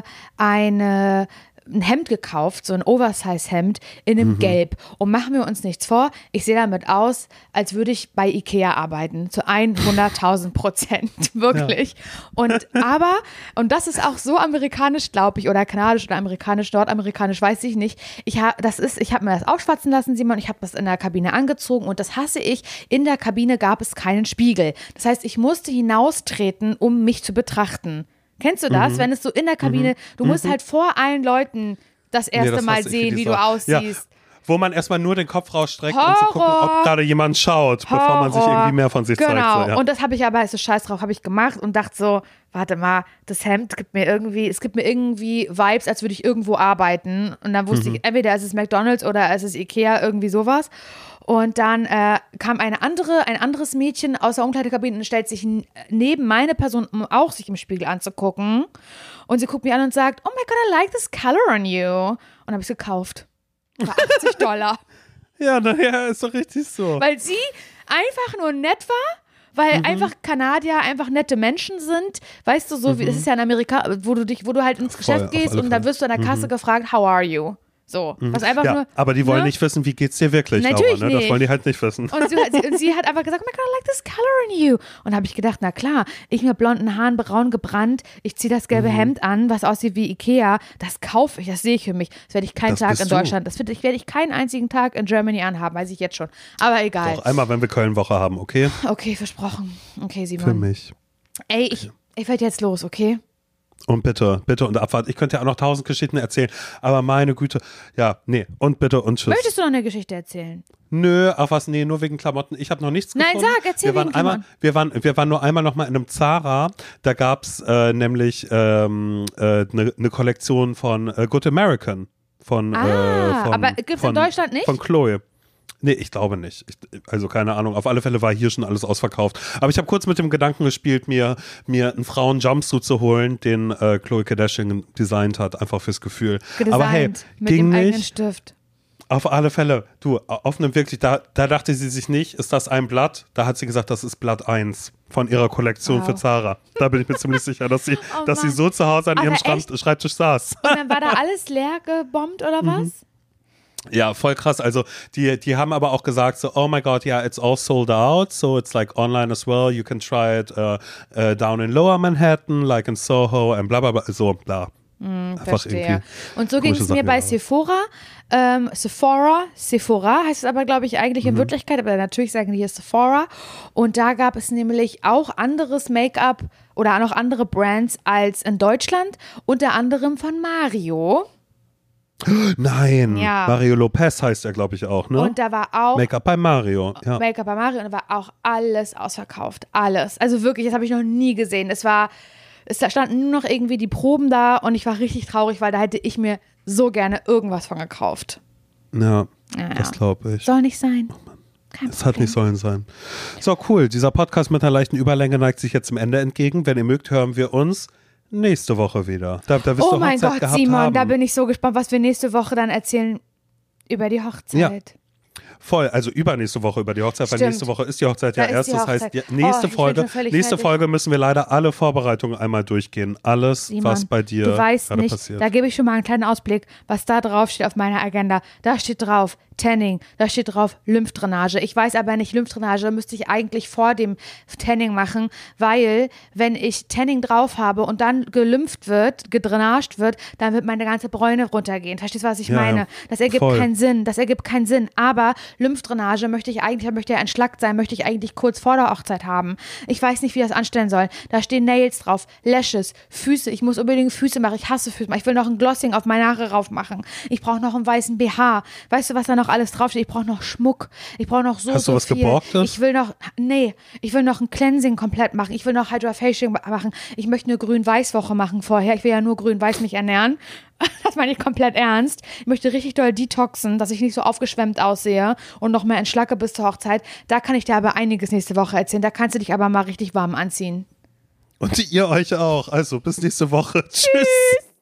ein Hemd gekauft, so ein Oversize-Hemd in einem Gelb. Und machen wir uns nichts vor, ich sehe damit aus, als würde ich bei Ikea arbeiten, zu 100.000%, wirklich. Ja. Und das ist auch so amerikanisch, glaube ich, oder kanadisch oder amerikanisch, nordamerikanisch, weiß ich nicht. Ich habe mir das aufschwatzen lassen, Simon, ich habe das in der Kabine angezogen und das hasse ich. In der Kabine gab es keinen Spiegel. Das heißt, ich musste hinaustreten, um mich zu betrachten. Kennst du das? Wenn es so in der Kabine, du musst halt vor allen Leuten das erste Mal sehen, wie du aussiehst. Ja. Wo man erstmal nur den Kopf rausstreckt, um zu gucken, ob gerade jemand schaut, bevor man sich irgendwie mehr von sich zeigt. Genau, und das habe ich aber, so scheiß drauf, habe ich gemacht und dachte so, warte mal, das Hemd gibt mir irgendwie Vibes, als würde ich irgendwo arbeiten. Und dann wusste ich, entweder ist es McDonald's oder ist es Ikea, irgendwie sowas. Und dann kam ein anderes Mädchen aus der Umkleidekabine und stellt sich neben meine Person, um auch sich im Spiegel anzugucken. Und sie guckt mich an und sagt, oh my God, I like this color on you. Und habe ich es gekauft. Für $80. Ja, naja, ist doch richtig so. Weil sie einfach nur nett war, weil einfach Kanadier einfach nette Menschen sind. Weißt du, so wie, das ist ja in Amerika, wo du halt ins Geschäft gehst und da wirst du an der Kasse gefragt, how are you? So, was einfach nur. Aber die wollen nicht wissen, wie geht's dir wirklich, natürlich Laura, ne? Das wollen die halt nicht wissen. Und sie hat einfach gesagt, oh my God, I like this color in you. Und habe ich gedacht, na klar, ich mit blonden Haaren, braun gebrannt, ich ziehe das gelbe Hemd an, was aussieht wie Ikea, das kaufe ich, das sehe ich für mich. Das werde ich keinen Tag in Deutschland, das werde ich keinen einzigen Tag in Germany anhaben, weiß ich jetzt schon. Aber egal. Doch, einmal, wenn wir Köln-Woche haben, okay? Okay, versprochen. Okay, Simon. Für mich. Ey, ich werde jetzt los, okay? Und bitte und Abfahrt. Ich könnte ja auch noch 1000 Geschichten erzählen, aber meine Güte, ja, nee, und bitte und tschüss. Möchtest du noch eine Geschichte erzählen? Nö, ach was, nee, nur wegen Klamotten. Ich habe noch nichts gefunden. Nein, sag, erzähl wegen Klamotten. Wir waren nur einmal noch mal in einem Zara, da gab es nämlich eine Kollektion von Good American. Aber gibt es in Deutschland nicht? Von Chloe. Nee, ich glaube nicht. Also keine Ahnung. Auf alle Fälle war hier schon alles ausverkauft. Aber ich habe kurz mit dem Gedanken gespielt, mir einen Frauen-Jumpsuit zu holen, den Khloe Kardashian designt hat, einfach fürs Gefühl. Gedesignt, aber hey, mit ging dem nicht. eigenen Stift. Auf alle Fälle. Du, auf einem wirklich, da dachte sie sich nicht, ist das ein Blatt? Da hat sie gesagt, das ist Blatt 1 von ihrer Kollektion für Zara. Da bin ich mir ziemlich sicher, dass sie so zu Hause an ihrem Schreibtisch saß. Und dann war da alles leer gebombt oder was? Ja, voll krass. Also die haben aber auch gesagt so, oh my God, yeah, it's all sold out, so it's like online as well. You can try it down in Lower Manhattan, like in Soho and bla bla bla, so bla. Verstehe. Und so ging es mir bei Sephora. Sephora heißt es aber, glaube ich, eigentlich in Wirklichkeit, aber natürlich sagen die hier Sephora. Und da gab es nämlich auch anderes Make-up oder noch andere Brands als in Deutschland, unter anderem von Mario. Nein, ja. Mario Lopez heißt er, glaube ich, auch, ne? Und da war auch Make-up bei Mario. Ja. Make-up bei Mario und da war auch alles ausverkauft. Alles. Also wirklich, das habe ich noch nie gesehen. Da standen nur noch irgendwie die Proben da und ich war richtig traurig, weil da hätte ich mir so gerne irgendwas von gekauft. Ja. Das glaube ich. Soll nicht sein. Oh Mann. Es hat nicht sollen sein. So, cool. Dieser Podcast mit einer leichten Überlänge neigt sich jetzt zum Ende entgegen. Wenn ihr mögt, hören wir uns nächste Woche wieder. Da wirst oh du mein Hochzeit Gott, Simon, haben. Da bin ich so gespannt, was wir nächste Woche dann erzählen über die Hochzeit. Ja. Voll, also übernächste Woche über die Hochzeit, weil nächste Woche ist die Hochzeit ja erst. Das heißt, nächste Folge müssen wir leider alle Vorbereitungen einmal durchgehen. Alles, Simon, was bei dir du weißt gerade nicht, passiert. Da gebe ich schon mal einen kleinen Ausblick, was da drauf steht auf meiner Agenda. Da steht drauf Tanning, da steht drauf Lymphdrainage. Ich weiß aber nicht, Lymphdrainage müsste ich eigentlich vor dem Tanning machen, weil wenn ich Tanning drauf habe und dann gelympht wird, gedrainaged wird, dann wird meine ganze Bräune runtergehen. Verstehst du, was ich meine? Das ergibt keinen Sinn. Aber Lymphdrainage möchte ja entschlackt sein, möchte ich eigentlich kurz vor der Hochzeit haben. Ich weiß nicht, wie das anstellen soll. Da stehen Nails drauf, Lashes, Füße. Ich muss unbedingt Füße machen. Ich hasse Füße. Ich will noch ein Glossing auf meine Haare rauf machen. Ich brauche noch einen weißen BH. Weißt du, was da noch alles draufsteht? Ich brauche noch Schmuck. Ich brauche noch so viel. Hast du was Geborgtes? Ich will noch ein Cleansing komplett machen. Ich will noch Hydrofacial machen. Ich möchte eine Grün-Weiß-Woche machen vorher. Ich will ja nur Grün-Weiß mich ernähren. Das meine ich komplett ernst. Ich möchte richtig doll detoxen, dass ich nicht so aufgeschwemmt aussehe und noch mehr entschlacke bis zur Hochzeit. Da kann ich dir aber einiges nächste Woche erzählen. Da kannst du dich aber mal richtig warm anziehen. Und ihr euch auch. Also bis nächste Woche. Tschüss.